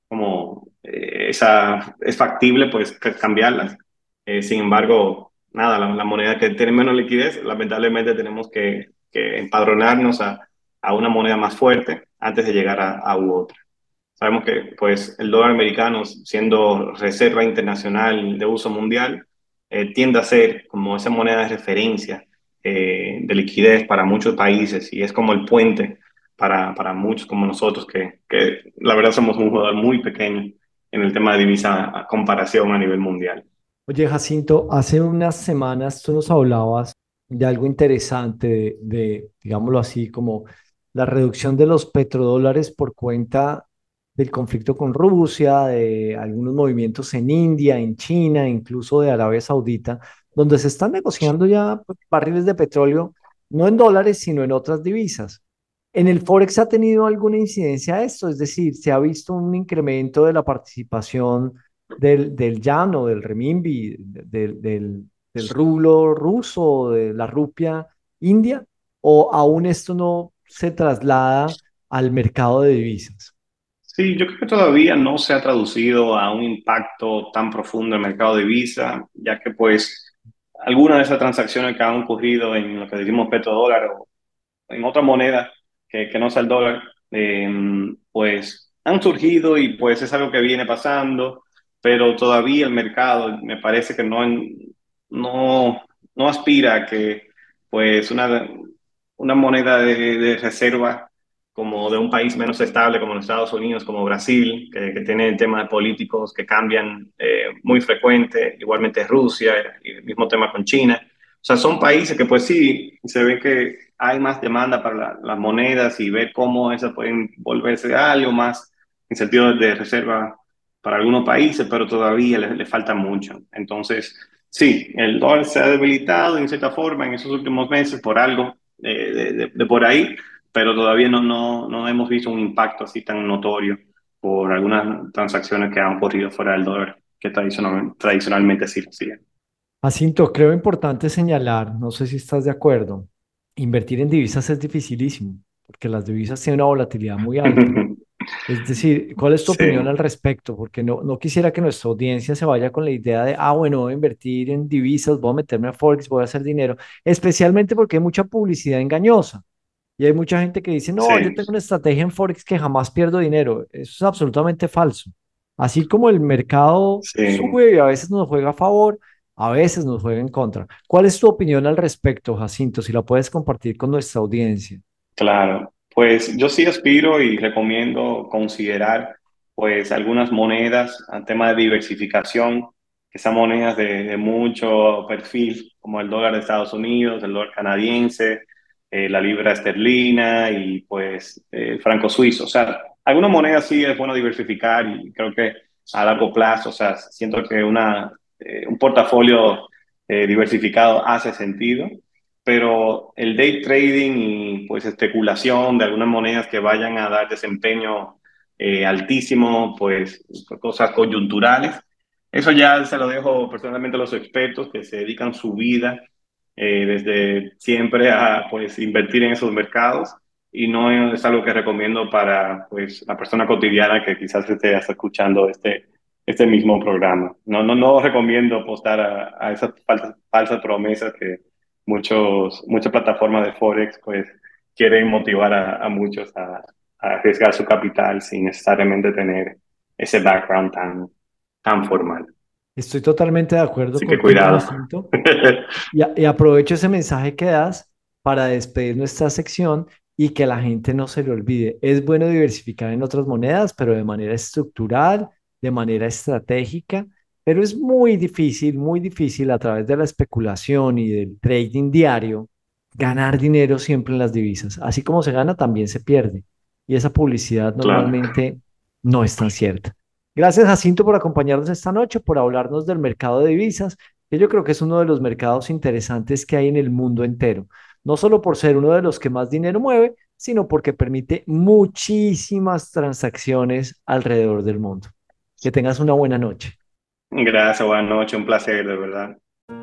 como eh, esa, es factible pues cambiarlas. Eh, sin embargo, nada, la, la moneda que tiene menos liquidez, lamentablemente tenemos que, que empadronarnos a, a una moneda más fuerte antes de llegar a, a u otra. Sabemos que pues, el dólar americano, siendo reserva internacional de uso mundial, eh, tiende a ser como esa moneda de referencia eh, de liquidez para muchos países y es como el puente para, para muchos como nosotros, que, que la verdad somos un jugador muy pequeño en el tema de divisa a comparación a nivel mundial. Oye, Jacinto, hace unas semanas tú nos hablabas de algo interesante, de, de, digámoslo así, como la reducción de los petrodólares por cuenta del conflicto con Rusia, de algunos movimientos en India, en China, incluso de Arabia Saudita, donde se están negociando ya pues, barriles de petróleo, no en dólares, sino en otras divisas. ¿En el Forex ha tenido alguna incidencia esto? Es decir, ¿se ha visto un incremento de la participación del, del yan o del renminbi, del, del, del rublo ruso, de la rupia india? ¿O aún esto no se traslada al mercado de divisas? Sí, yo creo que todavía no se ha traducido a un impacto tan profundo en el mercado de divisa, ya que pues algunas de esas transacciones que han ocurrido en lo que decimos petrodólar o en otra moneda que, que no sea el dólar, eh, pues han surgido y pues es algo que viene pasando, pero todavía el mercado me parece que no, no, no aspira a que pues una, una moneda de, de reserva como de un país menos estable como los Estados Unidos, como Brasil, que, que tiene temas políticos que cambian eh, muy frecuente, igualmente Rusia, y el mismo tema con China. O sea, son países que pues sí, se ve que hay más demanda para la, las monedas y ver cómo esas pueden volverse algo más en sentido de reserva para algunos países, pero todavía le, le falta mucho. Entonces, sí, el dólar se ha debilitado en cierta forma en esos últimos meses por algo eh, de, de, de por ahí, pero todavía no, no, no hemos visto un impacto así tan notorio por algunas transacciones que han ocurrido fuera del dólar, que tradicionalmente, tradicionalmente sí lo hacían. Jacinto, creo importante señalar, no sé si estás de acuerdo, invertir en divisas es dificilísimo, porque las divisas tienen una volatilidad muy alta. Es decir, ¿cuál es tu Sí, opinión al respecto? Porque no, no quisiera que nuestra audiencia se vaya con la idea de, ah, bueno, voy a invertir en divisas, voy a meterme a Forex, voy a hacer dinero, especialmente porque hay mucha publicidad engañosa. Y hay mucha gente que dice, no, yo sí, tengo una estrategia en Forex que jamás pierdo dinero. Eso es absolutamente falso. Así como el mercado sí. sube y a veces nos juega a favor, a veces nos juega en contra. ¿Cuál es tu opinión al respecto, Jacinto? Si la puedes compartir con nuestra audiencia. Claro, pues yo sí aspiro y recomiendo considerar pues algunas monedas a tema de diversificación, que sean monedas de, de mucho perfil, como el dólar de Estados Unidos, el dólar canadiense, eh, la libra esterlina y pues eh, el franco suizo. O sea, algunas monedas sí es bueno diversificar y creo que a largo plazo, o sea, siento que una, eh, un portafolio eh, diversificado hace sentido, pero el day trading y pues especulación de algunas monedas que vayan a dar desempeño eh, altísimo, pues cosas coyunturales, eso ya se lo dejo personalmente a los expertos que se dedican su vida eh, desde siempre a pues invertir en esos mercados y no es algo que recomiendo para pues la persona cotidiana que quizás esté hasta escuchando este, este mismo programa. No, no, no recomiendo apostar a, a esas falsas, falsas promesas que muchos, muchas plataformas de Forex pues quieren motivar a, a muchos a, a arriesgar su capital sin necesariamente tener ese background tan, tan formal. Estoy totalmente de acuerdo Así que contigo, cuidado. Jacinto. Y, a- y aprovecho ese mensaje que das para despedir nuestra sección y que la gente no se le olvide. Es bueno diversificar en otras monedas, pero de manera estructural, de manera estratégica, pero es muy difícil, muy difícil a través de la especulación y del trading diario ganar dinero siempre en las divisas. Así como se gana, también se pierde. Y esa publicidad Claro. normalmente no es tan cierta. Gracias, Jacinto, por acompañarnos esta noche, por hablarnos del mercado de divisas, que yo creo que es uno de los mercados interesantes que hay en el mundo entero. No solo por ser uno de los que más dinero mueve, sino porque permite muchísimas transacciones alrededor del mundo. Que tengas una buena noche. Gracias, buenas noches, un placer, de verdad.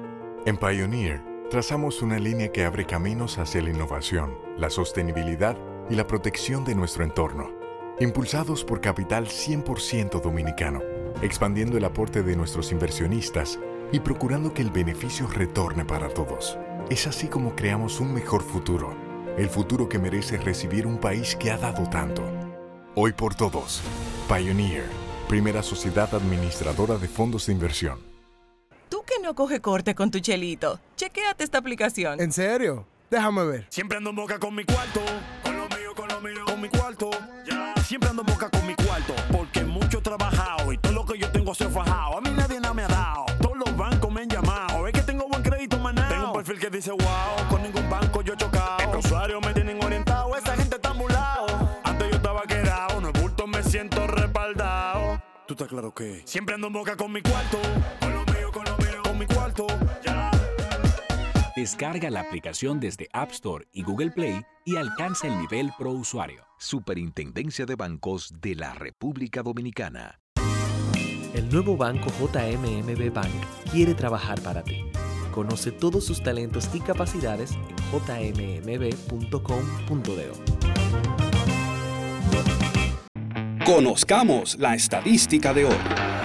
En Pioneer, trazamos una línea que abre caminos hacia la innovación, la sostenibilidad y la protección de nuestro entorno. Impulsados por capital cien por ciento dominicano, expandiendo el aporte de nuestros inversionistas y procurando que el beneficio retorne para todos. Es así como creamos un mejor futuro, el futuro que merece recibir un país que ha dado tanto. Hoy por todos, Pioneer, primera sociedad administradora de fondos de inversión. Tú que no coge corte con tu chelito, chequéate esta aplicación. ¿En serio? Déjame ver. Siempre ando en boca con mi cuarto, con lo mío, con lo mío, con mi cuarto. Ya. Siempre ando en boca con mi cuarto, porque mucho he trabajado y todo lo que yo tengo se ha fajado. A mí nadie nada me ha dado, todos los bancos me han llamado. Es que tengo buen crédito, maná. Tengo un perfil que dice wow, con ningún banco yo he chocado. Los usuarios me tienen orientado, esa gente está ambulado. Antes yo estaba quedado, no es bulto, me siento respaldado. ¿Tú estás claro que? Siempre ando en boca con mi cuarto, con lo mío, con lo mío, con mi cuarto. Ya. Descarga la aplicación desde App Store y Google Play y alcanza el nivel Pro Usuario. Superintendencia de Bancos de la República Dominicana. El nuevo banco J M M B Bank quiere trabajar para ti. Conoce todos sus talentos y capacidades en j m m b punto com punto d o. Conozcamos la estadística de hoy.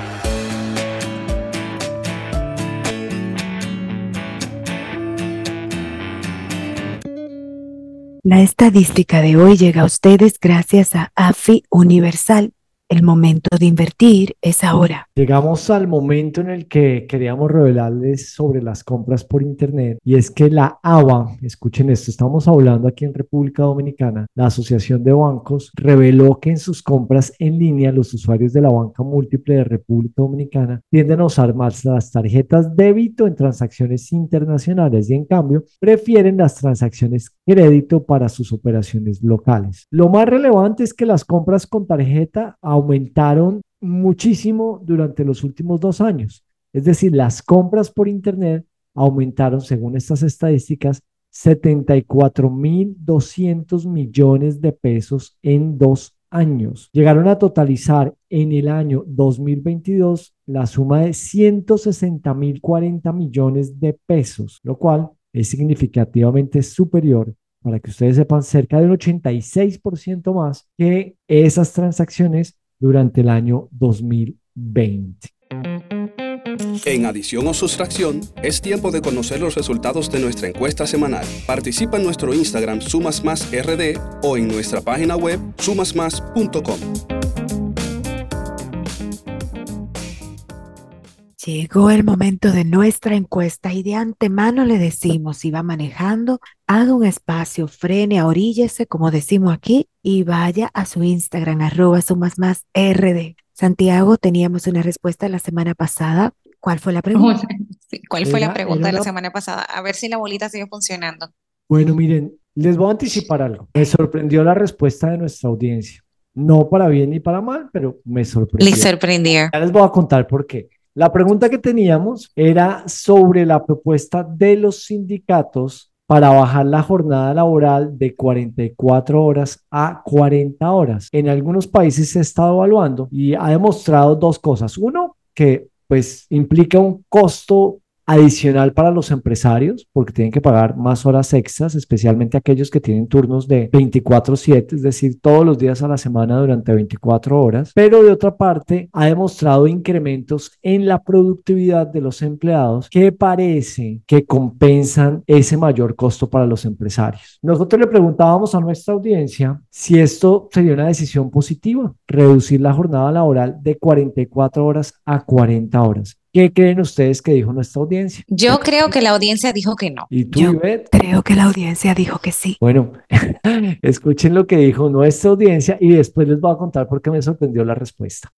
La estadística de hoy llega a ustedes gracias a AFI Universal. El momento de invertir es ahora. Llegamos al momento en el que queríamos revelarles sobre las compras por internet, y es que la A B A, escuchen esto, estamos hablando aquí en República Dominicana, la Asociación de Bancos reveló que en sus compras en línea los usuarios de la banca múltiple de República Dominicana tienden a usar más las tarjetas débito en transacciones internacionales y en cambio prefieren las transacciones crédito para sus operaciones locales. Lo más relevante es que las compras con tarjeta aumentaron muchísimo durante los últimos dos años. Es decir, las compras por internet aumentaron, según estas estadísticas, setenta y cuatro mil doscientos millones de pesos en dos años. Llegaron a totalizar en el año dos mil veintidós la suma de ciento sesenta mil cuarenta millones de pesos, lo cual es significativamente superior, para que ustedes sepan, cerca del ochenta y seis por ciento más que esas transacciones durante el año dos mil veinte. En adición o sustracción, es tiempo de conocer los resultados de nuestra encuesta semanal. Participa en nuestro Instagram Sumas Más R D o en nuestra página web sumas más punto com. Llegó el momento de nuestra encuesta y de antemano le decimos, si va manejando, haga un espacio, frene, oríllese, como decimos aquí, y vaya a su Instagram, arroba sumas más R D. Santiago, teníamos una respuesta la semana pasada. ¿Cuál fue la pregunta? Sí, ¿cuál fue Era- la pregunta de era la una- semana pasada? A ver si la bolita sigue funcionando. Bueno, miren, les voy a anticipar algo. Me sorprendió la respuesta de nuestra audiencia. No para bien ni para mal, pero me sorprendió. Le sorprendió. Ya les voy a contar por qué. La pregunta que teníamos era sobre la propuesta de los sindicatos para bajar la jornada laboral de cuarenta y cuatro horas a cuarenta horas. En algunos países se ha estado evaluando y ha demostrado dos cosas. Uno, que pues implica un costo adicional para los empresarios porque tienen que pagar más horas extras, especialmente aquellos que tienen turnos de veinticuatro siete, es decir, todos los días a la semana durante veinticuatro horas, pero de otra parte ha demostrado incrementos en la productividad de los empleados que parece que compensan ese mayor costo para los empresarios. Nosotros le preguntábamos a nuestra audiencia si esto sería una decisión positiva, reducir la jornada laboral de cuarenta y cuatro horas a cuarenta horas. ¿Qué creen ustedes que dijo nuestra audiencia? Yo creo que la audiencia dijo que no. ¿Y tú, Yo Ivette? creo que la audiencia dijo que sí. Bueno, escuchen lo que dijo nuestra audiencia y después les voy a contar por qué me sorprendió la respuesta.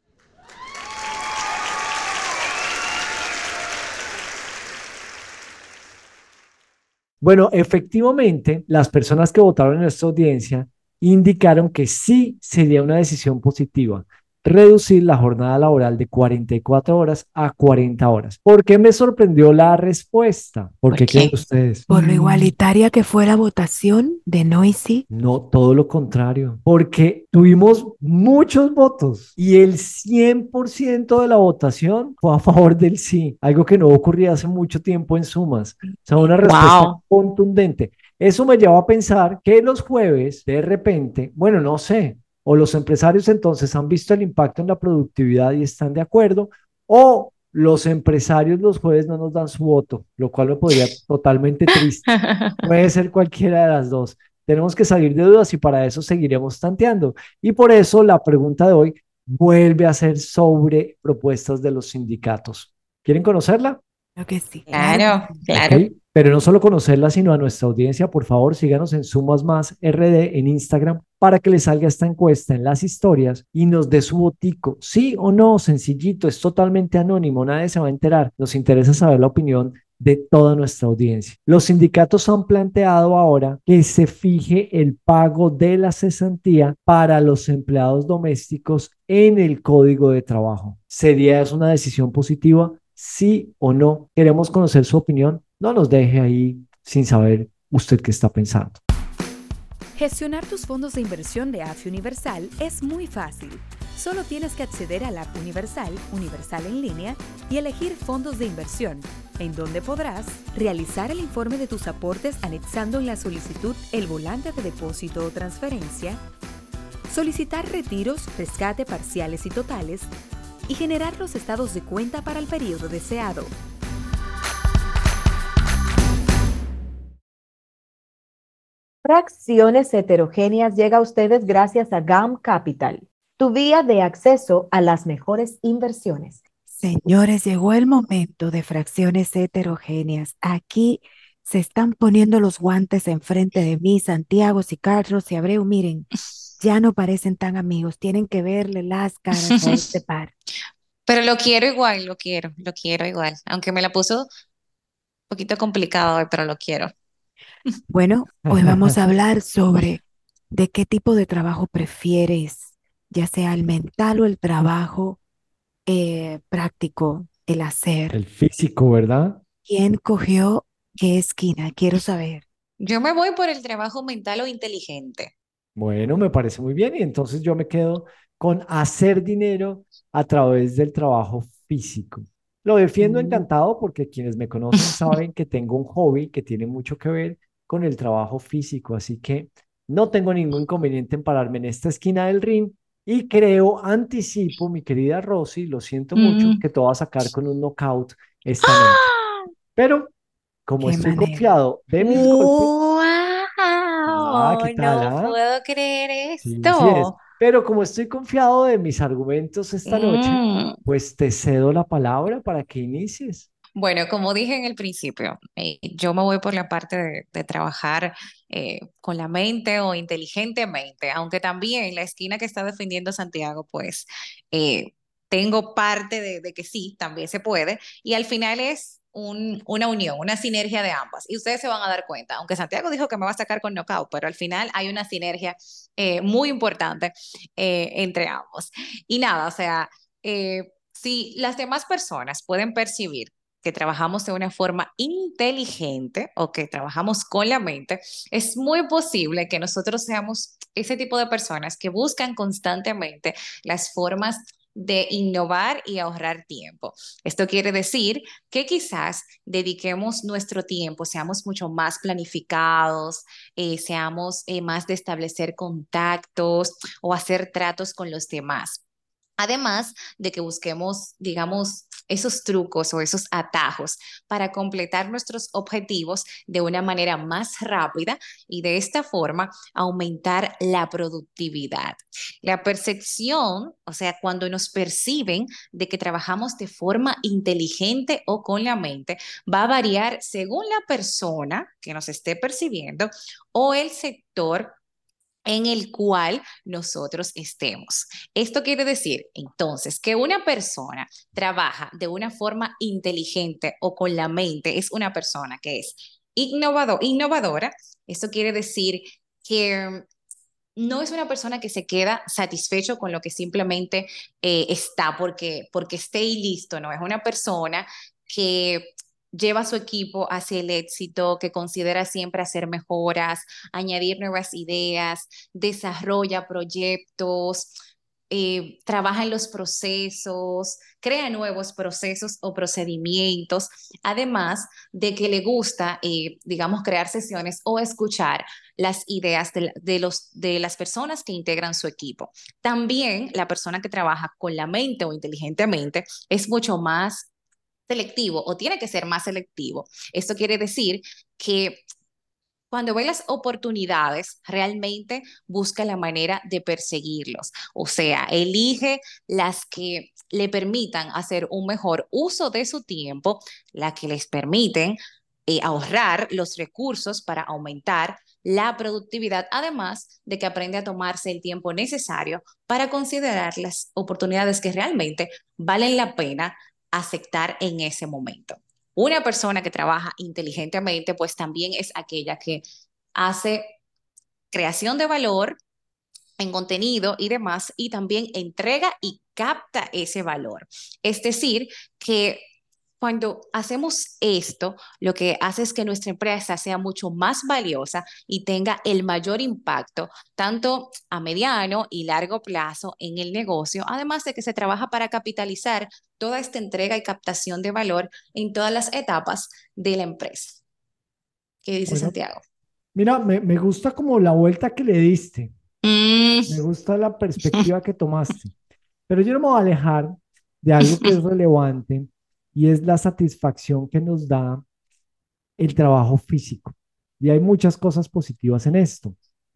Bueno, efectivamente, las personas que votaron en nuestra audiencia indicaron que sí sería una decisión positiva reducir la jornada laboral de cuarenta y cuatro horas a cuarenta horas. ¿Por qué me sorprendió la respuesta? ¿Por qué ¿Por qué? creen ustedes? Por lo igualitaria que fue la votación de no y sí. No, todo lo contrario, porque tuvimos muchos votos y el cien por ciento de la votación fue a favor del sí, algo que no ocurría hace mucho tiempo en Sumas. O sea, una respuesta Wow. contundente. Eso me lleva a pensar que los jueves, de repente, bueno, no sé, O los empresarios entonces han visto el impacto en la productividad y están de acuerdo, o los empresarios los jueves no nos dan su voto, lo cual me podría totalmente triste. Puede ser cualquiera de las dos. Tenemos que salir de dudas y para eso seguiremos tanteando. Y por eso la pregunta de hoy vuelve a ser sobre propuestas de los sindicatos. ¿Quieren conocerla? Creo que sí. Claro, claro. Ok, pero no solo conocerla, sino a nuestra audiencia, por favor, síganos en Sumas Más R D en Instagram para que les salga esta encuesta en las historias y nos dé su botico. Sí o no, sencillito, es totalmente anónimo, nadie se va a enterar. Nos interesa saber la opinión de toda nuestra audiencia. Los sindicatos han planteado ahora que se fije el pago de la cesantía para los empleados domésticos en el Código de Trabajo. ¿Sería eso una decisión positiva? Sí o no. Queremos conocer su opinión. No nos deje ahí sin saber usted qué está pensando. Gestionar tus fondos de inversión de A F I Universal es muy fácil. Solo tienes que acceder a la app Universal, Universal en línea, y elegir fondos de inversión, en donde podrás realizar el informe de tus aportes anexando en la solicitud el volante de depósito o transferencia, solicitar retiros, rescate parciales y totales, y generar los estados de cuenta para el periodo deseado. Fracciones heterogéneas llega a ustedes gracias a G A M Capital, tu vía de acceso a las mejores inversiones. Señores, llegó el momento de fracciones heterogéneas. Aquí se están poniendo los guantes enfrente de mí, Santiago y Carlos y Abreu. Miren, ya no parecen tan amigos. Tienen que verle las caras a este par. Pero lo quiero igual, lo quiero, lo quiero igual. Aunque me la puso un poquito complicado hoy, pero lo quiero. Bueno, hoy vamos a hablar sobre de qué tipo de trabajo prefieres, ya sea el mental o el trabajo eh, práctico, el hacer. El físico, ¿verdad? ¿Quién cogió qué esquina? Quiero saber. Yo me voy por el trabajo mental o inteligente. Bueno, me parece muy bien y entonces yo me quedo con hacer dinero a través del trabajo físico. Lo defiendo Mm. encantado porque quienes me conocen saben que tengo un hobby que tiene mucho que ver con el trabajo físico, así que no tengo ningún inconveniente en pararme en esta esquina del ring y creo, anticipo, mi querida Rosy, lo siento mucho, Mm. que te voy a sacar con un knockout esta noche. Pero como Qué estoy manera. confiado de mis golpes, ah, ¡Wow! ¿qué tal, No ah? puedo creer Sí, sí es. esto. Pero como estoy confiado de mis argumentos esta noche, Mm. pues te cedo la palabra para que inicies. Bueno, como dije en el principio, eh, yo me voy por la parte de, de trabajar eh, con la mente o inteligentemente, aunque también la esquina que está defendiendo Santiago, pues eh, tengo parte de, de que sí, también se puede, y al final es un- una unión, una sinergia de ambas, y ustedes se van a dar cuenta, aunque Santiago dijo que me va a sacar con knockout, pero al final hay una sinergia eh, muy importante eh, entre ambos. Y nada, o sea, eh, si las demás personas pueden percibir que trabajamos de una forma inteligente o que trabajamos con la mente, es muy posible que nosotros seamos ese tipo de personas que buscan constantemente las formas de innovar y ahorrar tiempo. Esto quiere decir que quizás dediquemos nuestro tiempo, seamos mucho más planificados, eh, seamos eh, más de establecer contactos o hacer tratos con los demás. Además de que busquemos, digamos, esos trucos o esos atajos para completar nuestros objetivos de una manera más rápida y de esta forma aumentar la productividad. La percepción, o sea, cuando nos perciben de que trabajamos de forma inteligente o con la mente, va a variar según la persona que nos esté percibiendo o el sector en el cual nosotros estemos. Esto quiere decir, entonces, que una persona trabaja de una forma inteligente o con la mente, es una persona que es innovado, innovadora. Esto quiere decir que no es una persona que se queda satisfecho con lo que simplemente eh, está porque, porque esté y listo, no, es una persona que lleva a su equipo hacia el éxito, que considera siempre hacer mejoras, añadir nuevas ideas, desarrolla proyectos, eh, trabaja en los procesos, crea nuevos procesos o procedimientos, además de que le gusta, eh, digamos, crear sesiones o escuchar las ideas de, de, los, de las personas que integran su equipo. También la persona que trabaja con la mente o inteligentemente es mucho más selectivo o tiene que ser más selectivo. Esto quiere decir que cuando ve las oportunidades, realmente busca la manera de perseguirlos. O sea, elige las que le permitan hacer un mejor uso de su tiempo, las que les permiten eh, ahorrar los recursos para aumentar la productividad, además de que aprende a tomarse el tiempo necesario para considerar las oportunidades que realmente valen la pena aceptar en ese momento. Una persona que trabaja inteligentemente, pues también es aquella que hace creación de valor en contenido y demás, y también entrega y capta ese valor. Es decir, que cuando hacemos esto, lo que hace es que nuestra empresa sea mucho más valiosa y tenga el mayor impacto, tanto a mediano y largo plazo en el negocio, además de que se trabaja para capitalizar toda esta entrega y captación de valor en todas las etapas de la empresa. ¿Qué dice Bueno, Santiago? mira, me, me gusta como la vuelta que le diste. Mm. Me gusta la perspectiva que tomaste. Pero yo no me voy a alejar de algo que es relevante y es la satisfacción que nos da el trabajo físico. Y hay muchas cosas positivas en esto.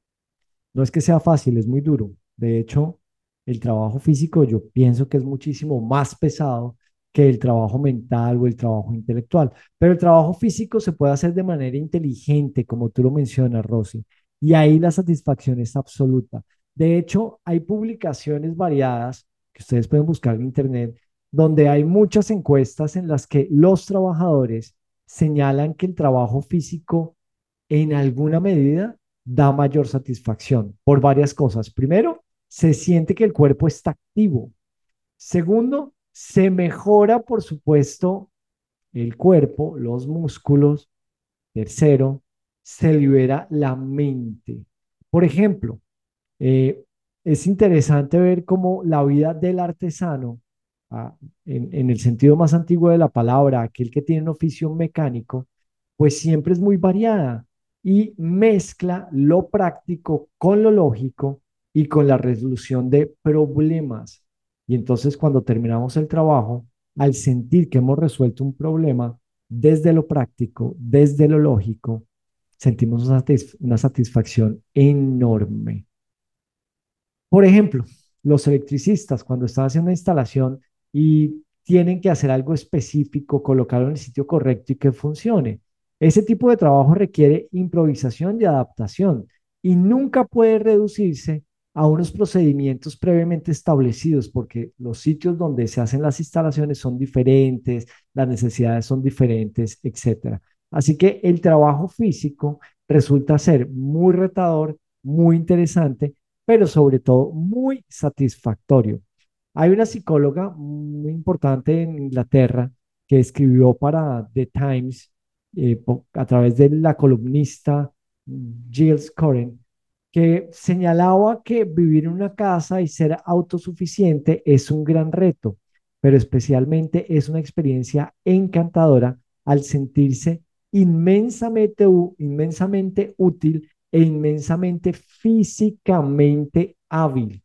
No es que sea fácil, es muy duro. De hecho, el trabajo físico yo pienso que es muchísimo más pesado que el trabajo mental o el trabajo intelectual. Pero el trabajo físico se puede hacer de manera inteligente, como tú lo mencionas, Rosy. Y ahí la satisfacción es absoluta. De hecho, hay publicaciones variadas que ustedes pueden buscar en internet, donde hay muchas encuestas en las que los trabajadores señalan que el trabajo físico en alguna medida da mayor satisfacción por varias cosas. Primero, se siente que el cuerpo está activo. Segundo, se mejora, por supuesto, el cuerpo, los músculos. Tercero, se libera la mente. Por ejemplo, eh, es interesante ver cómo la vida del artesano, ah, en, en el sentido más antiguo de la palabra, aquel que tiene un oficio mecánico, pues siempre es muy variada y mezcla lo práctico con lo lógico y con la resolución de problemas. Y entonces cuando terminamos el trabajo, al sentir que hemos resuelto un problema desde lo práctico, desde lo lógico, sentimos una, satisf- una satisfacción enorme. Por ejemplo, los electricistas cuando están haciendo una instalación y tienen que hacer algo específico, colocarlo en el sitio correcto y que funcione. Ese tipo de trabajo requiere improvisación y adaptación y nunca puede reducirse a unos procedimientos previamente establecidos porque los sitios donde se hacen las instalaciones son diferentes, las necesidades son diferentes, etcétera. Así que el trabajo físico resulta ser muy retador, muy interesante, pero sobre todo muy satisfactorio. Hay una psicóloga muy importante en Inglaterra que escribió para The Times eh, a través de la columnista Giles Coren, que señalaba que vivir en una casa y ser autosuficiente es un gran reto, pero especialmente es una experiencia encantadora al sentirse inmensamente, inmensamente útil e inmensamente físicamente hábil.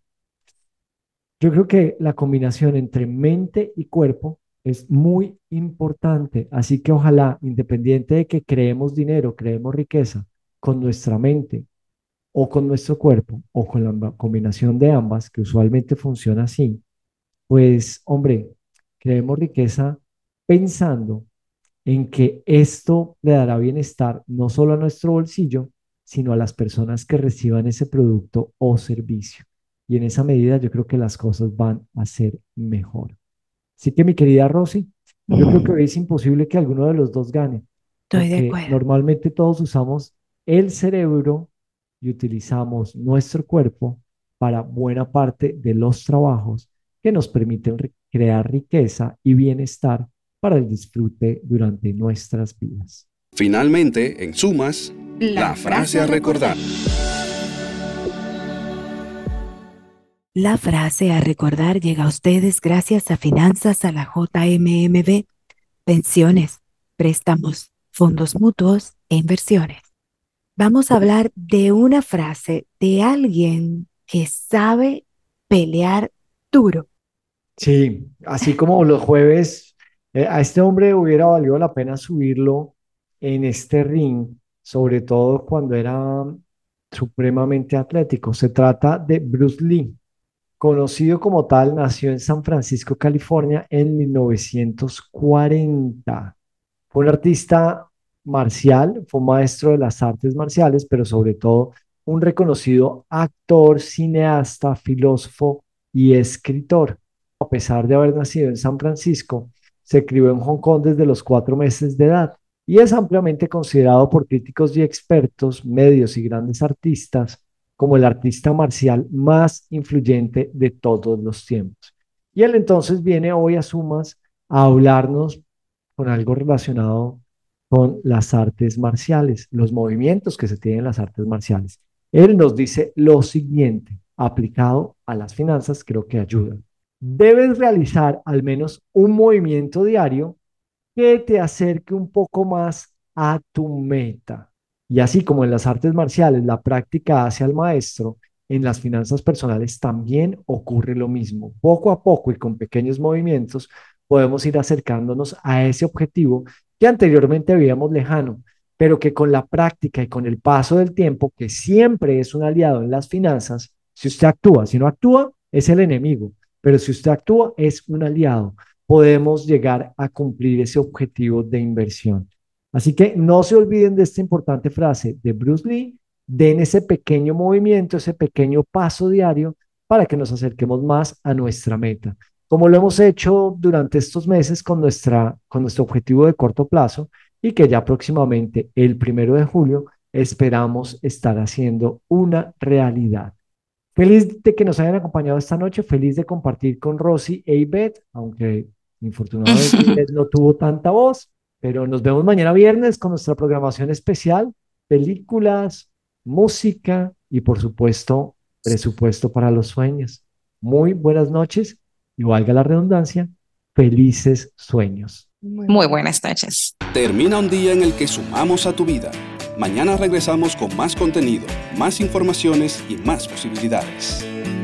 Yo creo que la combinación entre mente y cuerpo es muy importante, así que ojalá, independiente de que creemos dinero, creemos riqueza, con nuestra mente o con nuestro cuerpo o con la combinación de ambas, que usualmente funciona así, pues hombre, creemos riqueza pensando en que esto le dará bienestar no solo a nuestro bolsillo, sino a las personas que reciban ese producto o servicio. Y en esa medida yo creo que las cosas van a ser mejor. Así que mi querida Rosy, yo creo que hoy es imposible que alguno de los dos gane, Estoy de porque acuerdo. normalmente todos usamos el cerebro y utilizamos nuestro cuerpo para buena parte de los trabajos que nos permiten ri- crear riqueza y bienestar para el disfrute durante nuestras vidas. Finalmente, en sumas, la, frase a recordar. La frase a recordar llega a ustedes gracias a Finanzas a la J M M B, pensiones, préstamos, fondos mutuos e inversiones. Vamos a hablar de una frase de alguien que sabe pelear duro. Sí, así como los jueves, eh, a este hombre hubiera valido la pena subirlo en este ring, sobre todo cuando era supremamente atlético. Se trata de Bruce Lee. Conocido como tal, nació en San Francisco, California, en mil novecientos cuarenta. Fue un artista marcial, fue un maestro de las artes marciales, pero sobre todo un reconocido actor, cineasta, filósofo y escritor. A pesar de haber nacido en San Francisco, se crió en Hong Kong desde los cuatro meses de edad y es ampliamente considerado por críticos y expertos, medios y grandes artistas como el artista marcial más influyente de todos los tiempos. Y él entonces viene hoy a Sumas a hablarnos con algo relacionado con las artes marciales, los movimientos que se tienen en las artes marciales. Él nos dice lo siguiente, aplicado a las finanzas, creo que ayuda. Debes realizar al menos un movimiento diario que te acerque un poco más a tu meta. Y así como en las artes marciales la práctica hace al maestro, en las finanzas personales también ocurre lo mismo. Poco a poco y con pequeños movimientos podemos ir acercándonos a ese objetivo que anteriormente veíamos lejano, pero que con la práctica y con el paso del tiempo, que siempre es un aliado en las finanzas, si usted actúa, si no actúa, es el enemigo, pero si usted actúa, es un aliado. Podemos llegar a cumplir ese objetivo de inversión. Así que no se olviden de esta importante frase de Bruce Lee, den ese pequeño movimiento, ese pequeño paso diario para que nos acerquemos más a nuestra meta, como lo hemos hecho durante estos meses con, nuestra, con nuestro objetivo de corto plazo y que ya próximamente, el primero de julio, esperamos estar haciendo una realidad. Feliz de que nos hayan acompañado esta noche, feliz de compartir con Rosy e Ivette, aunque infortunadamente Ivette no tuvo tanta voz. Pero nos vemos mañana viernes con nuestra programación especial, películas, música y por supuesto, presupuesto para los sueños. Muy buenas noches y valga la redundancia, felices sueños. Muy buenas noches. Termina un día en el que sumamos a tu vida. Mañana regresamos con más contenido, más informaciones y más posibilidades.